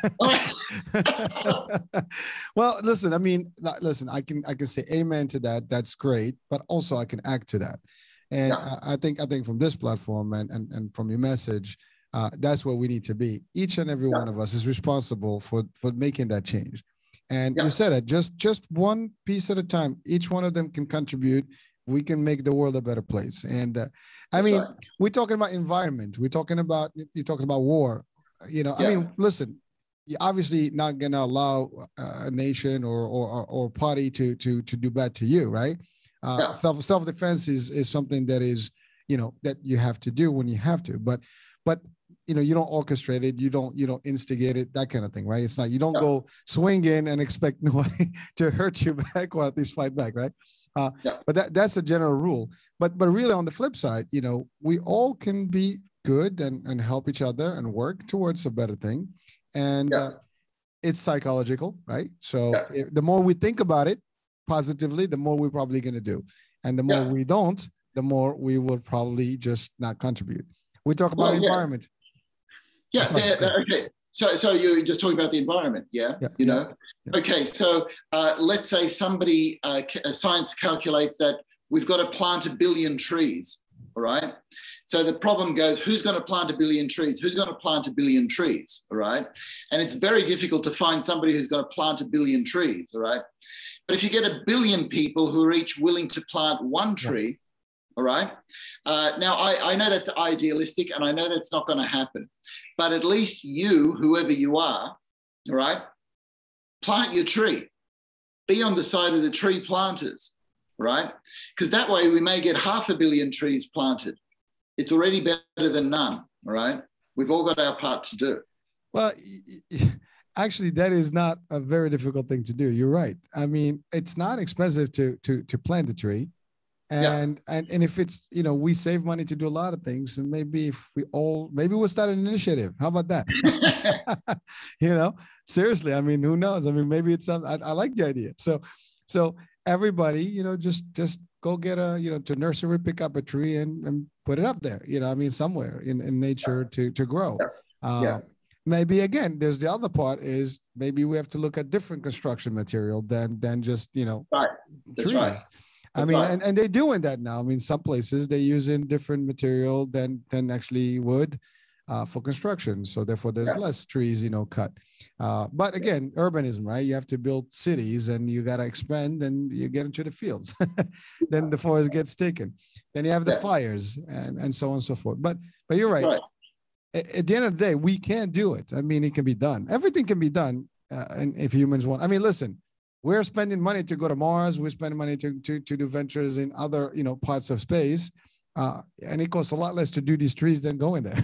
Well, listen, I mean, listen, I can I can say amen to that. That's great, but also I can act to that. And yeah. I think I think from this platform and, and and from your message, Uh, that's where we need to be. Each and every yeah. one of us is responsible for for making that change. And yeah. you said it, just just one piece at a time. Each one of them can contribute. We can make the world a better place. And uh, I mean, right. we're talking about environment. We're talking about, you're talking about war. You know, yeah. I mean, listen, you're obviously not going to allow a nation or, or, or party to, to, to do bad to you, right? Uh, yeah. Self, self-defense is, is something that is, you know, that you have to do when you have to, but, but, you know, you don't orchestrate it. You don't, you don't instigate it, that kind of thing, right? It's not, you don't yeah. go swing in and expect nobody to hurt you back or at least fight back, right? Uh, yeah. But that, that's a general rule. But, but really on the flip side, you know, we all can be good and, and help each other and work towards a better thing. And yeah. uh, it's psychological, right? So yeah. if, the more we think about it positively, the more we're probably going to do. And the more yeah. we don't, the more we will probably just not contribute. We talk about well, environment. Yeah, yeah, yeah, okay. So, so you're just talking about the environment, yeah? yeah you know? Yeah, yeah. Okay, so uh, let's say somebody, uh, science calculates that we've got to plant a billion trees, all right? So the problem goes, who's going to plant a billion trees? Who's going to plant a billion trees, all right? And it's very difficult to find somebody who's going to plant a billion trees, all right? But if you get a billion people who are each willing to plant one tree, yeah. all right? Uh, now, I, I know that's idealistic and I know that's not going to happen, but at least you, whoever you are, all right, plant your tree. Be on the side of the tree planters, right? Because that way we may get half a billion trees planted. It's already better than none, all right? We've all got our part to do. Well, actually, that is not a very difficult thing to do. You're right. I mean, it's not expensive to to to plant a tree. And, yeah. and and if it's, you know, we save money to do a lot of things, and maybe if we all, maybe we'll start an initiative. How about that? You know, seriously, I mean, who knows? I mean, maybe it's, I, I like the idea. So, so everybody, you know, just, just go get a, you know, to nursery, pick up a tree and, and put it up there, you know, I mean, somewhere in, in nature to, to grow. Yeah. Uh, yeah. Maybe again, there's the other part is maybe we have to look at different construction material than, than just, you know, right. That's trees. Right. I mean, and, and they're doing that now. I mean, some places they're using different material than than actually wood uh, for construction. So therefore, there's yeah. less trees, you know, cut. Uh, but again, urbanism, right? You have to build cities, and you got to expand, and you get into the fields. Then the forest gets taken. Then you have the yeah. fires, and and so on and so forth. But but you're right. right. At, at the end of the day, we can do it. I mean, it can be done. Everything can be done, uh, and if humans want. I mean, listen. We're spending money to go to Mars. We're spending money to, to, to do ventures in other, you know, parts of space. Uh, and it costs a lot less to do these trees than going there.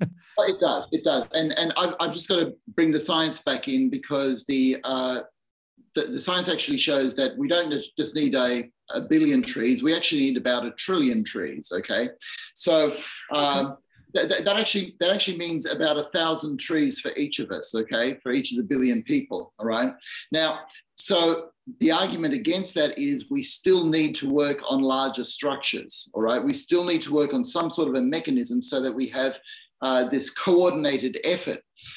It does, it does. And, and I've, I've just got to bring the science back in because the, uh, the, the science actually shows that we don't just need a, a billion trees. We actually need about a trillion trees, okay? So um, that, that, actually, that actually means about a thousand trees for each of us, okay? For each of the billion people, all right? Now, so the argument against that is we still need to work on larger structures, all right? We still need to work on some sort of a mechanism so that we have uh, this coordinated effort.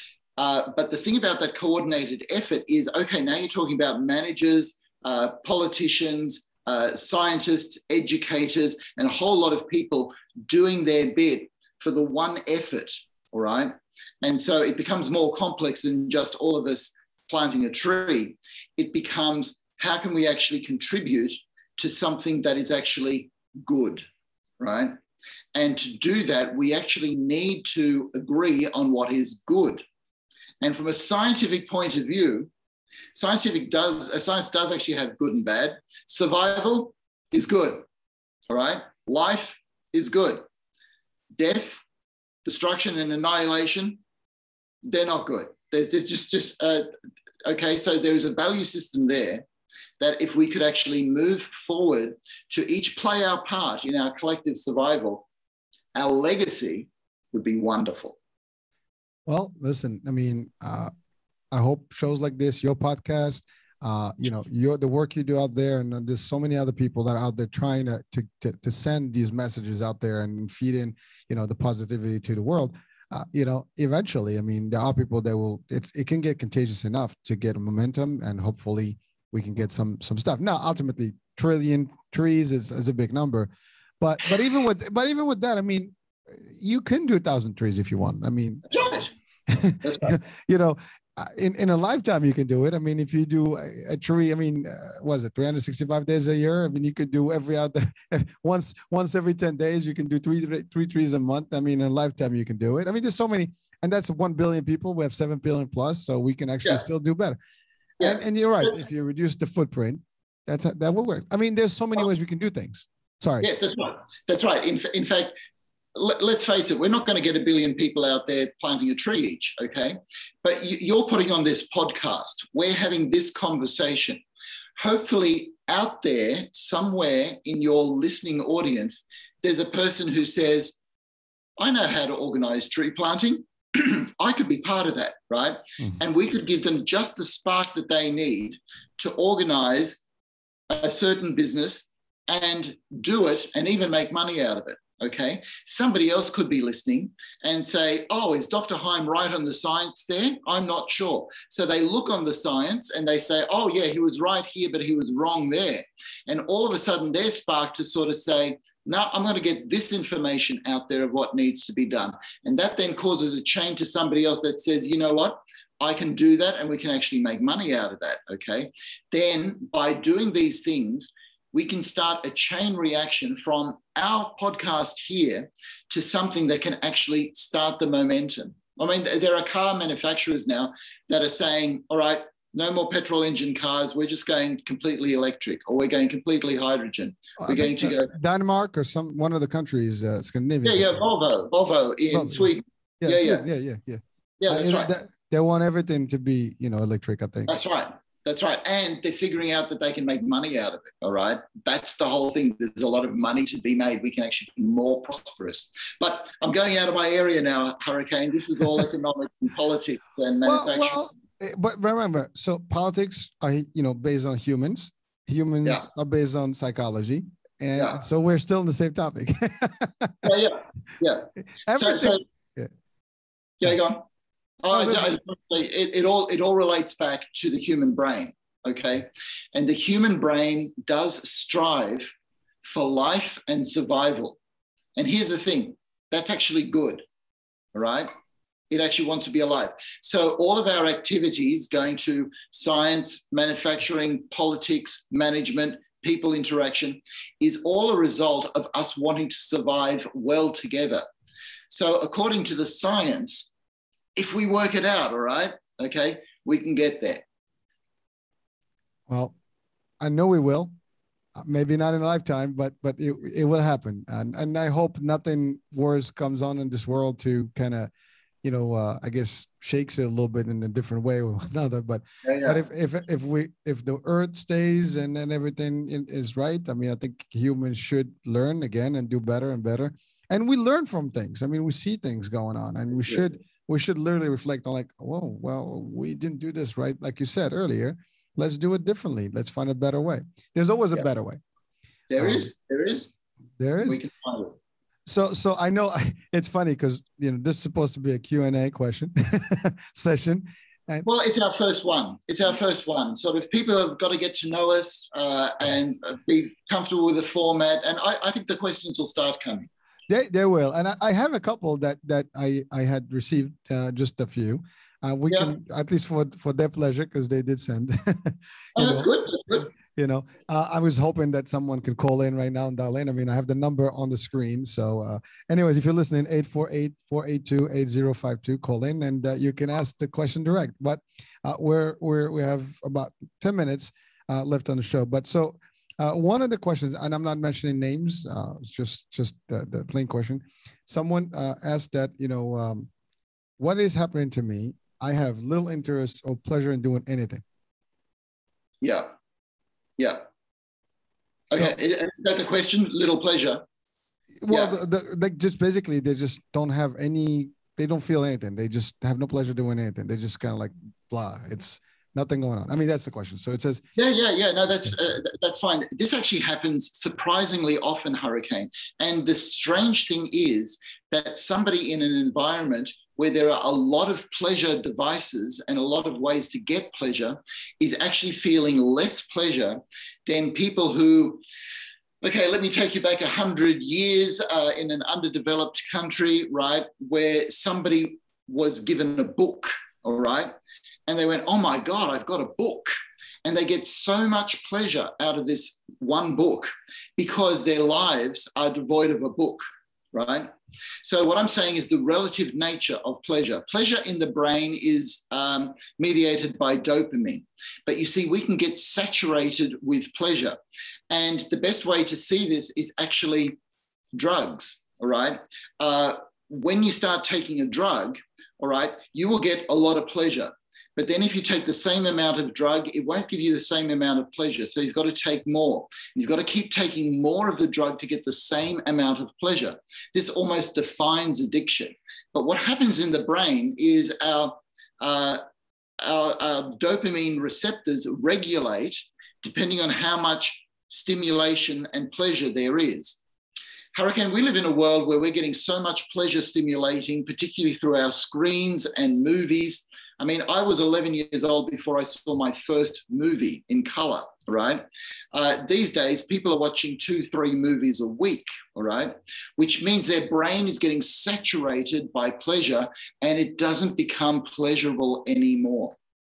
Uh, but the thing about that coordinated effort is, okay, now you're talking about managers, uh, politicians, uh, scientists, educators, and a whole lot of people doing their bit for the one effort, all right? And so it becomes more complex than just all of us planting a tree. It becomes, how can we actually contribute to something that is actually good, right? And to do that, we actually need to agree on what is good. And from a scientific point of view, scientific does, uh, science does actually have good and bad. Survival is good, all right? Life is good. Death, destruction and annihilation, they're not good. There's, there's just, just uh, okay, so there is a value system there that if we could actually move forward to each play our part in our collective survival, our legacy would be wonderful. Well, listen, I mean, uh, I hope shows like this, your podcast, uh, you know, your the work you do out there, and there's so many other people that are out there trying to, to, to, to send these messages out there and feed in, you know, the positivity to the world. Uh, you know, eventually, I mean, there are people that will, it's, it can get contagious enough to get a momentum, and hopefully we can get some, some stuff. Now, ultimately, trillion trees is, is a big number, but, but even with, but even with that, I mean, you can do a thousand trees if you want. I mean, that's right. That's right. You know, in, in a lifetime, you can do it. I mean, if you do a, a tree, I mean, uh, what is it, three hundred sixty-five days a year? I mean, you could do every other, once once every ten days, you can do three, three trees a month. I mean, in a lifetime, you can do it. I mean, there's so many, and that's one billion people. We have seven billion plus, so we can actually yeah. still do better. Yeah. And, and you're right. If you reduce the footprint, that's that will work. I mean, there's so many ways we can do things. Sorry. Yes, that's right. That's right. In, in fact, let's face it, we're not going to get a billion people out there planting a tree each, okay? But you're putting on this podcast. We're having this conversation. Hopefully out there, somewhere in your listening audience, there's a person who says, I know how to organize tree planting. I could be part of that, right? Mm-hmm. And we could give them just the spark that they need to organize a certain business and do it and even make money out of it. Okay, somebody else could be listening and say, oh, is Doctor Heim right on the science there? I'm not sure. So they look on the science and they say, oh, yeah, he was right here, but he was wrong there. And all of a sudden they're sparked to sort of say, no, I'm going to get this information out there of what needs to be done. And that then causes a chain to somebody else that says, you know what? I can do that and we can actually make money out of that, okay? Then by doing these things, we can start a chain reaction from our podcast here to something that can actually start the momentum. I mean, there are car manufacturers now that are saying, all right, no more petrol engine cars. We're just going completely electric, or we're going completely hydrogen. We're I going to go Denmark or some one of the countries, uh, Scandinavia. Yeah, yeah, Volvo, Volvo in Volvo. Sweden. Yeah, yeah, Sweden. yeah, yeah, yeah, yeah. Yeah, that's uh, right. They, they want everything to be, you know, electric, I think. That's right. That's right. And they're figuring out that they can make money out of it. All right. That's the whole thing. There's a lot of money to be made. We can actually be more prosperous. But I'm going out of my area now, Hurricane. This is all economics and politics and manufacturing. Well, well, but remember, so politics are, you know, based on humans. Humans yeah. are based on psychology. And yeah. so we're still in the same topic. yeah, yeah. Yeah. Everything. So, so, yeah. yeah, go on. Oh, no, it, it all it all relates back to the human brain, okay? And the human brain does strive for life and survival. And here's the thing, that's actually good, all right? It actually wants to be alive. So all of our activities going to science, manufacturing, politics, management, people interaction is all a result of us wanting to survive well together. So according to the science, if we work it out, all right, okay, we can get there. Well, I know we will. Maybe not in a lifetime, but but it, it will happen. And and I hope nothing worse comes on in this world to kind of, you know, uh, I guess shakes it a little bit in a different way or another. But yeah, yeah. but if if if we if the earth stays and then everything is right, I mean, I think humans should learn again and do better and better. And we learn from things. I mean, we see things going on, and we should. Yeah. We should literally reflect on like, oh, well, we didn't do this right. Like you said earlier, let's do it differently. Let's find a better way. There's always a yeah. better way. There um, is, there is. There is. We can find it. So, so I know it's funny because, you know, this is supposed to be a Q and A question session. And well, it's our first one. It's our first one. Sort of people have got to get to know us uh, and be comfortable with the format. And I, I think the questions will start coming. They, they will. And I, I have a couple that that I, I had received, uh, just a few. Uh, we yeah. can, at least for, for their pleasure, because they did send. Oh, that's know, good. That's good. You know, uh, I was hoping that someone could call in right now and dial in. I mean, I have the number on the screen. So uh, anyways, if you're listening, eight four eight, four eight two, eight zero five two, call in and uh, you can ask the question direct. But uh, we're, we're, we have about ten minutes uh, left on the show. But so, Uh, one of the questions, and I'm not mentioning names, uh, it's just just the, the plain question. Someone uh, asked that, you know, um, what is happening to me? I have little interest or pleasure in doing anything. Yeah, yeah. Okay, so, is that the question? Little pleasure. Well, yeah. the, the, they just basically they just don't have any. They don't feel anything. They just have no pleasure doing anything. They just kind of like blah. It's nothing going on. I mean, that's the question. So it says. Yeah, yeah, yeah. No, that's uh, that's fine. This actually happens surprisingly often, Hurricane. And the strange thing is that somebody in an environment where there are a lot of pleasure devices and a lot of ways to get pleasure is actually feeling less pleasure than people who Okay, let me take you back a hundred years uh, in an underdeveloped country, right, where somebody was given a book, all right, and they went, oh my God, I've got a book. And they get so much pleasure out of this one book because their lives are devoid of a book, right? So what I'm saying is the relative nature of pleasure. Pleasure in the brain is um, mediated by dopamine. But you see, we can get saturated with pleasure. And the best way to see this is actually drugs, all right? Uh, when you start taking a drug, all right, you will get a lot of pleasure. But then if you take the same amount of drug, it won't give you the same amount of pleasure. So you've got to take more. You've got to keep taking more of the drug to get the same amount of pleasure. This almost defines addiction. But what happens in the brain is our, uh, our, our dopamine receptors regulate depending on how much stimulation and pleasure there is. Hurricane, we live in a world where we're getting so much pleasure stimulating, particularly through our screens and movies. I mean, I was eleven years old before I saw my first movie in color, right? Uh, these days, people are watching two, three movies a week, all right? Which means their brain is getting saturated by pleasure and it doesn't become pleasurable anymore,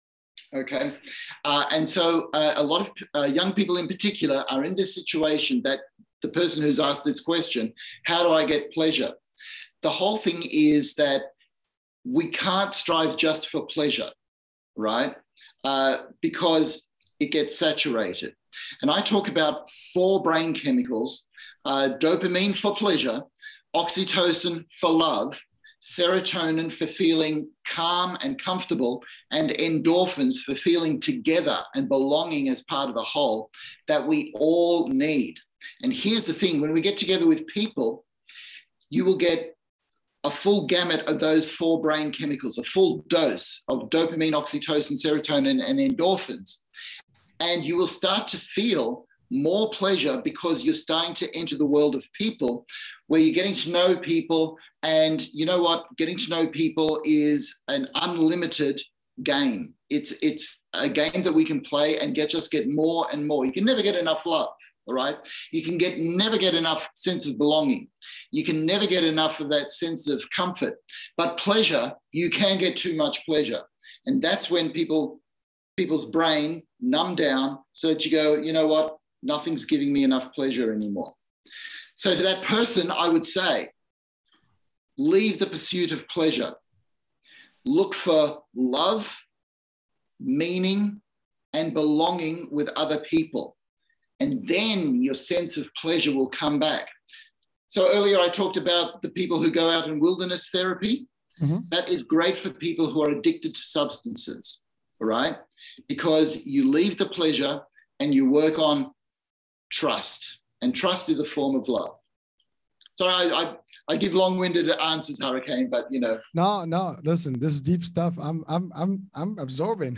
okay? Uh, and so uh, a lot of uh, young people in particular are in this situation that the person who's asked this question, how do I get pleasure? The whole thing is that we can't strive just for pleasure, right? Uh, because it gets saturated. And I talk about four brain chemicals, uh, dopamine for pleasure, oxytocin for love, serotonin for feeling calm and comfortable, and endorphins for feeling together and belonging as part of the whole that we all need. And here's the thing, when we get together with people, you will get a full gamut of those four brain chemicals, a full dose of dopamine, oxytocin, serotonin, and endorphins. And you will start to feel more pleasure because you're starting to enter the world of people where you're getting to know people. And you know what? Getting to know people is an unlimited game. It's, it's a game that we can play and get just get more and more. You can never get enough love. All right. You can get never get enough sense of belonging. You can never get enough of that sense of comfort. But pleasure, you can get too much pleasure. And that's when people people's brain numb down so that you go, you know what, nothing's giving me enough pleasure anymore. So to that person, I would say, leave the pursuit of pleasure. Look for love, meaning, and belonging with other people. And then your sense of pleasure will come back. So earlier I talked about the people who go out in wilderness therapy. Mm-hmm. That is great for people who are addicted to substances, all right? Because you leave the pleasure and you work on trust. And trust is a form of love. Sorry, I, I, I give long-winded answers, Hurricane, but you know. No, no, listen, this is deep stuff. I'm, I'm, I'm, I'm absorbing.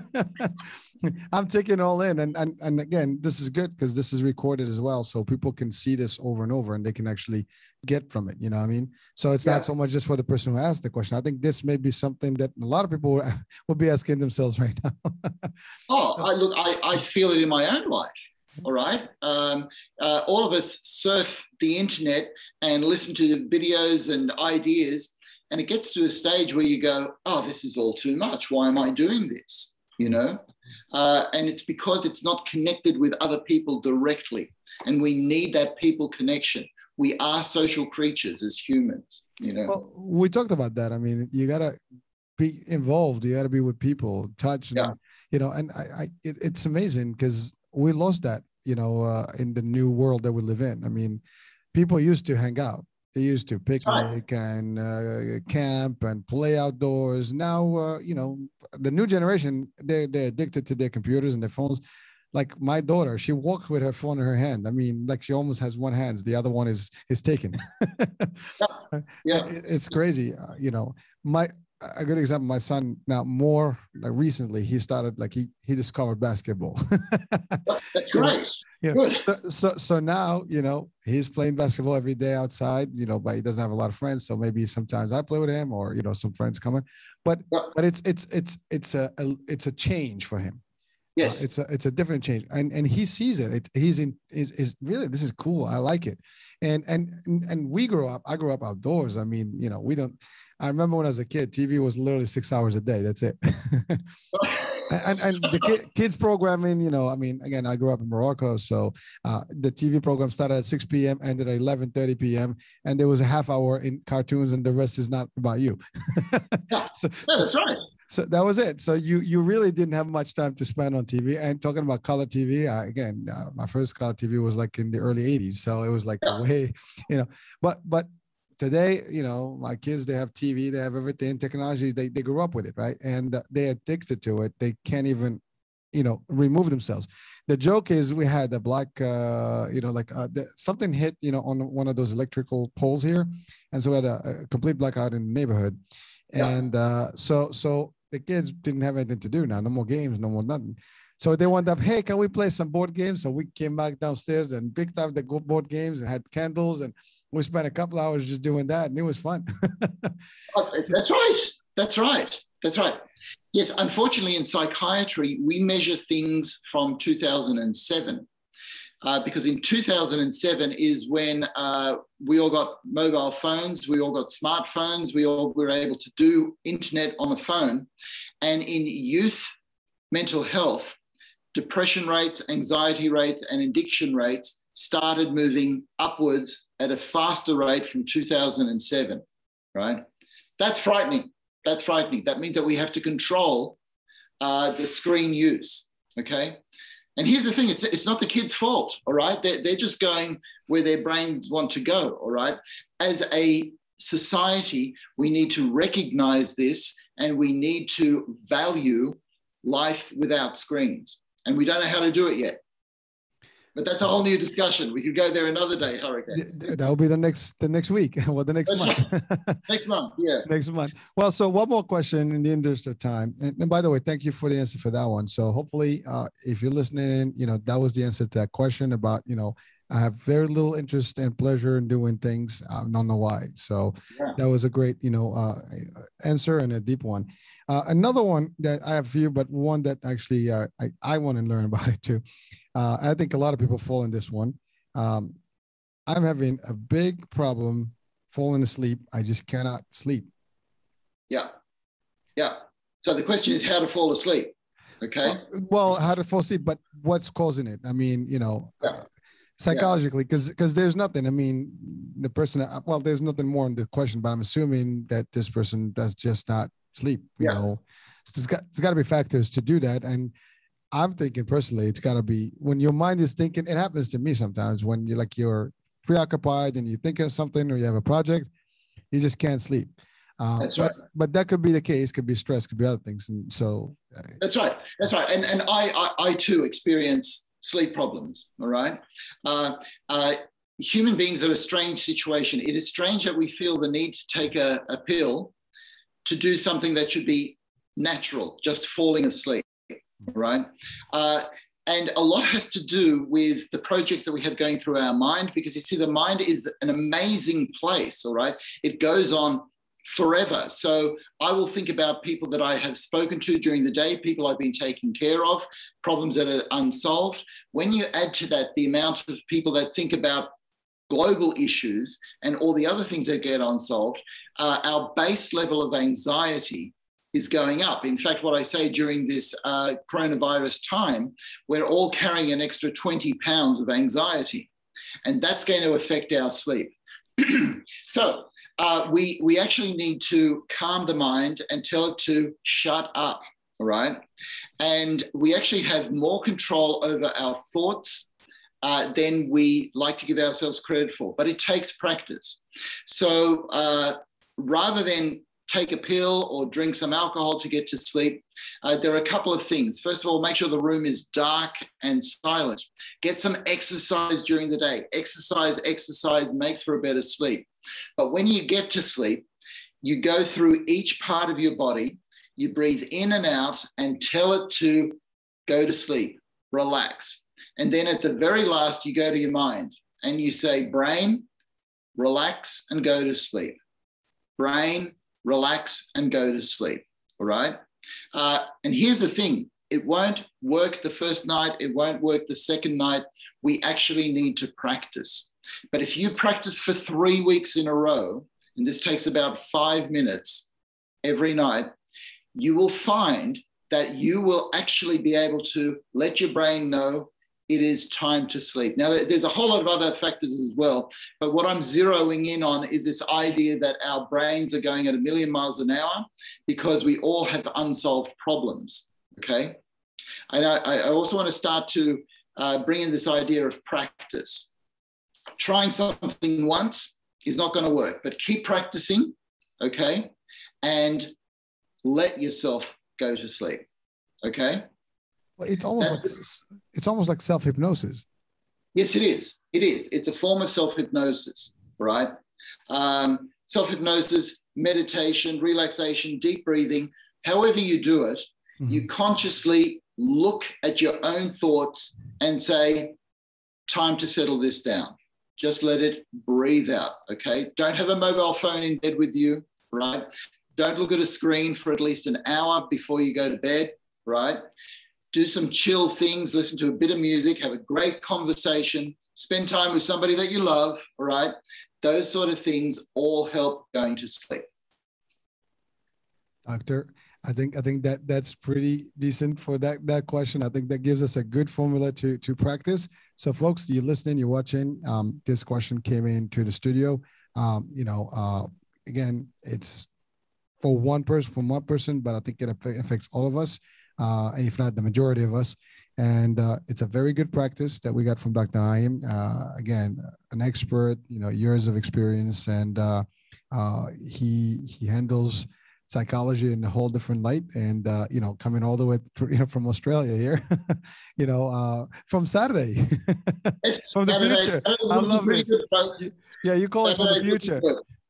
I'm taking it all in. And, and, and again, this is good because this is recorded as well. So people can see this over and over and they can actually get from it. You know what I mean? So it's yeah. not so much just for the person who asked the question. I think this may be something that a lot of people will, will be asking themselves right now. oh, I look, I, I feel it in my own life. All right. Um, uh, all of us surf the internet and listen to videos and ideas. And it gets to a stage where you go, oh, this is all too much. Why am I doing this? You know, uh, and it's because it's not connected with other people directly. And we need that people connection. We are social creatures as humans, you know. Well, we talked about that. I mean, you got to be involved. You got to be with people, touch, and, yeah. you know, and I, I it, it's amazing because we lost that, you know, uh, in the new world that we live in. I mean, people used to hang out. They used to picnic right. and uh, camp and play outdoors. Now, uh, you know, the new generation, they're, they're addicted to their computers and their phones. Like my daughter, she walks with her phone in her hand. I mean, like she almost has one hand. The other one is is taken. yeah. yeah. It's crazy. Uh, you know, my a good example, my son now more like recently, he started like he he discovered basketball. That's great. You know, Good. So, so so now, you know, he's playing basketball every day outside, you know, but he doesn't have a lot of friends. So maybe sometimes I play with him or, you know, some friends coming. But yeah. but it's it's it's it's a, a it's a change for him. Yes. Uh, it's a it's a different change, and and he sees it. it he's in is is really, this is cool. I like it, and and and we grew up. I grew up outdoors. I mean, you know, we don't. I remember when I was a kid, T V was literally six hours a day. That's it. and and the kid, kids programming, you know, I mean, again, I grew up in Morocco, so uh, the T V program started at six p.m., ended at eleven thirty p.m., and there was a half hour in cartoons, and the rest is not about you. Yeah, so, no, that's right. So that was it. So you you really didn't have much time to spend on T V. And talking about color T V, uh, again, uh, my first color T V was like in the early eighties, so it was like Yeah. way, you know. But but today, you know, my kids, they have T V, they have everything, technology. They they grew up with it, right? And uh, they're addicted to it. They can't even, you know, remove themselves. The joke is we had a black, uh, you know, like uh, the, something hit, you know, on one of those electrical poles here, and so we had a, a complete blackout in the neighborhood. Yeah. And uh, so so. The kids didn't have anything to do now. No more games, no more nothing. So they wound up, hey, can we play some board games? So we came back downstairs and picked up the board games and had candles. And we spent a couple hours just doing that. And it was fun. Oh, that's right. That's right. That's right. Yes, unfortunately, in psychiatry, we measure things from two thousand seven. Uh, because in two thousand seven is when uh, we all got mobile phones, we all got smartphones, we all were able to do internet on a phone. And in youth mental health, depression rates, anxiety rates, and addiction rates started moving upwards at a faster rate from two thousand seven, right? That's frightening. That's frightening. That means that we have to control uh, the screen use, okay? And here's the thing, it's, it's not the kids' fault, all right? They're, they're just going where their brains want to go, all right? As a society, we need to recognize this, and we need to value life without screens. And we don't know how to do it yet. But that's a whole new discussion. We could go there another day, Hurricane. That will be the next the next week. Well, the next That's month. right. Next month, yeah. Next month. Well, so one more question in the interest of time. And, and by the way, thank you for the answer for that one. So hopefully, uh, if you're listening, you know, that was the answer to that question about, you know, I have very little interest and pleasure in doing things. I don't know why. So Yeah. that was a great, you know, uh, answer and a deep one. Uh, another one that I have for you, but one that actually uh, I, I want to learn about it too. Uh, I think a lot of people fall in this one. Um, I'm having a big problem falling asleep. I just cannot sleep. Yeah. Yeah. So the question is how to fall asleep. Okay. Well, well, how to fall asleep, but what's causing it? I mean, you know, Yeah. uh, psychologically, because because there's nothing. I mean, the person, well, there's nothing more in the question, but I'm assuming that this person does just not sleep, you Yeah. know. So there's got, there's got to be factors to do that. And I'm thinking personally, it's got to be when your mind is thinking, it happens to me sometimes when you're like, you're preoccupied and you're thinking of something or you have a project, you just can't sleep. Uh, That's but, right. But that could be the case, could be stress, could be other things. And so. Uh, That's right. That's right. And, and I, I, I too experience sleep problems, all right? Uh, uh, human beings are a strange situation. It is strange that we feel the need to take a, a pill to do something that should be natural, just falling asleep, right? Uh, and a lot has to do with the projects that we have going through our mind, because you see, the mind is an amazing place, all right? It goes on forever. So I will think about people that I have spoken to during the day, people I've been taking care of, problems that are unsolved. When you add to that the amount of people that think about global issues and all the other things that get unsolved, uh, our base level of anxiety is going up. In fact, what I say during this uh, coronavirus time, we're all carrying an extra twenty pounds of anxiety, and that's going to affect our sleep. So uh, we, we actually need to calm the mind and tell it to shut up, all right? And we actually have more control over our thoughts Uh, than we like to give ourselves credit for, but it takes practice. So uh, rather than take a pill or drink some alcohol to get to sleep, uh, there are a couple of things. First of all, make sure the room is dark and silent. Get some exercise during the day. Exercise, exercise makes for a better sleep. But when you get to sleep, you go through each part of your body, you breathe in and out and tell it to go to sleep, relax. And then at the very last, you go to your mind and you say, brain, relax and go to sleep. Brain, relax and go to sleep, all right? Uh, and here's the thing. it won't work the first night. It won't work the second night. We actually need to practice. But if you practice for three weeks in a row, and this takes about five minutes every night, you will find that you will actually be able to let your brain know it is time to sleep. Now, there's a whole lot of other factors as well, but what I'm zeroing in on is this idea that our brains are going at a million miles an hour because we all have unsolved problems, okay? And I, I also want to start to uh, bring in this idea of practice. Trying something once is not going to work, but keep practicing, okay? And let yourself go to sleep, okay? Well, it's almost That's, like it's almost like self-hypnosis. Yes, it is. It is. It's a form of self-hypnosis, right? Um, self-hypnosis, meditation, relaxation, deep breathing, however you do it, mm-hmm. you consciously look at your own thoughts and say, time to settle this down. Just let it breathe out, okay? Don't have a mobile phone in bed with you, right? Don't look at a screen for at least an hour before you go to bed, right? Do some chill things, listen to a bit of music, have a great conversation, spend time with somebody that you love, all right? Those sort of things all help going to sleep. Doctor, I think I think that that's pretty decent for that, that question. I think that gives us a good formula to, to practice. So folks, you're listening, you're watching, um, this question came into the studio. Um, you know, uh, again, it's for one person, from one person, but I think it affects all of us. Uh, if not the majority of us. And uh, it's a very good practice that we got from Doctor Haim. Uh, again, an expert, you know, years of experience, and uh, uh, he he handles psychology in a whole different light. And, uh, you know, coming all the way to, you know, from Australia here, you know, uh, from Saturday, from the Saturday, future. Saturday, I love this. Good, yeah, you call Saturday, it from the future.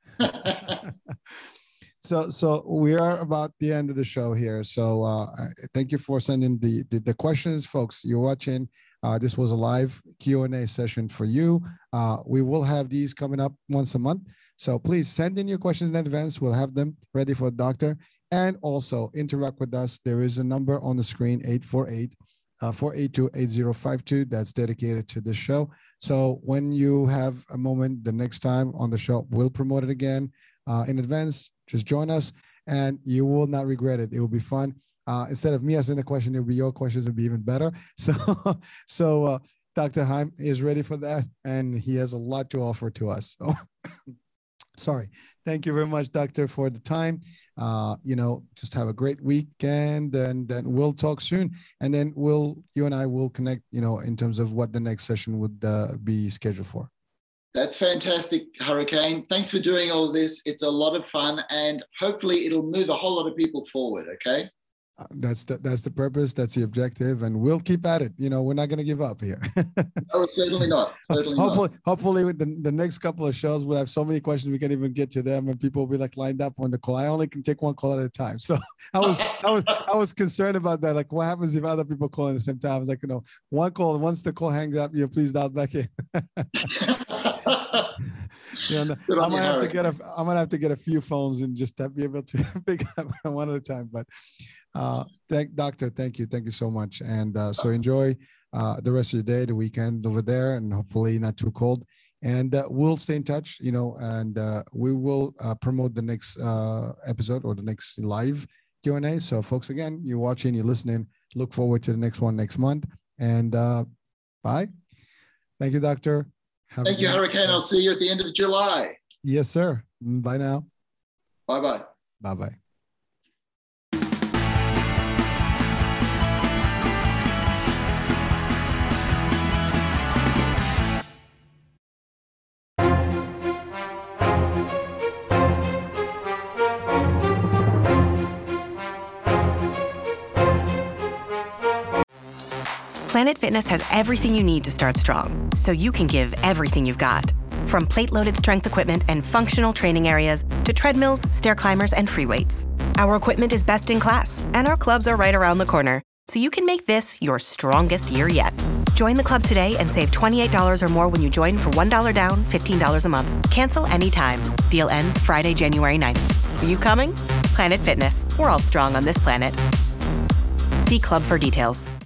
So, so we are about the end of the show here. So, uh, thank you for sending the, the the questions, folks. You're watching. Uh, this was a live Q and A session for you. Uh, we will have these coming up once a month. So please send in your questions in advance. We'll have them ready for the doctor, and also interact with us. There is a number on the screen: eight four eight, four eight two, eight zero five two. That's dedicated to this show. So when you have a moment, the next time on the show, we'll promote it again uh, in advance. Just join us, and you will not regret it. It will be fun. Uh, instead of me asking the question, it will be your questions. It'll be even better. So, so uh, Doctor Haim is ready for that, and he has a lot to offer to us. So, sorry. Thank you very much, Doctor, for the time. Uh, you know, just have a great weekend, and then we'll talk soon. And then we'll, you and I will connect, you know, in terms of what the next session would uh, be scheduled for. That's fantastic, Hurricane. Thanks for doing all of this. It's a lot of fun, and hopefully it'll move a whole lot of people forward, okay? Uh, that's the, that's the purpose. That's the objective, and we'll keep at it. You know, we're not going to give up here. No, certainly not. Certainly hopefully, not. Hopefully, with the, the next couple of shows, we'll have so many questions we can't even get to them, and people will be like lined up on the call. I only can take one call at a time. So I was I was I was concerned about that. Like, what happens if other people call at the same time? I was like, you know, one call. Once the call hangs up, you know, please dial back in. You know, I might have to get a I might have to get a few phones and just be able to pick up one at a time. But uh, thank doctor, thank you, thank you so much. And uh, so enjoy uh, the rest of your day, the weekend over there, and hopefully not too cold. And uh, we'll stay in touch, you know, and uh, we will uh, promote the next uh, episode or the next live Q and A. So, folks, again, you're watching, you're listening. Look forward to the next one next month. And uh, bye. Thank you, Doctor. Have Thank you, Hurricane. I'll see you at the end of July. Yes, sir. Bye now. Bye-bye. Bye-bye. Planet Fitness has everything you need to start strong, so you can give everything you've got. From plate-loaded strength equipment and functional training areas to treadmills, stair climbers, and free weights. Our equipment is best in class, and our clubs are right around the corner, so you can make this your strongest year yet. Join the club today and save twenty-eight dollars or more when you join for one dollar down, fifteen dollars a month. Cancel anytime. Deal ends Friday, January ninth. Are you coming? Planet Fitness. We're all strong on this planet. See Club for details.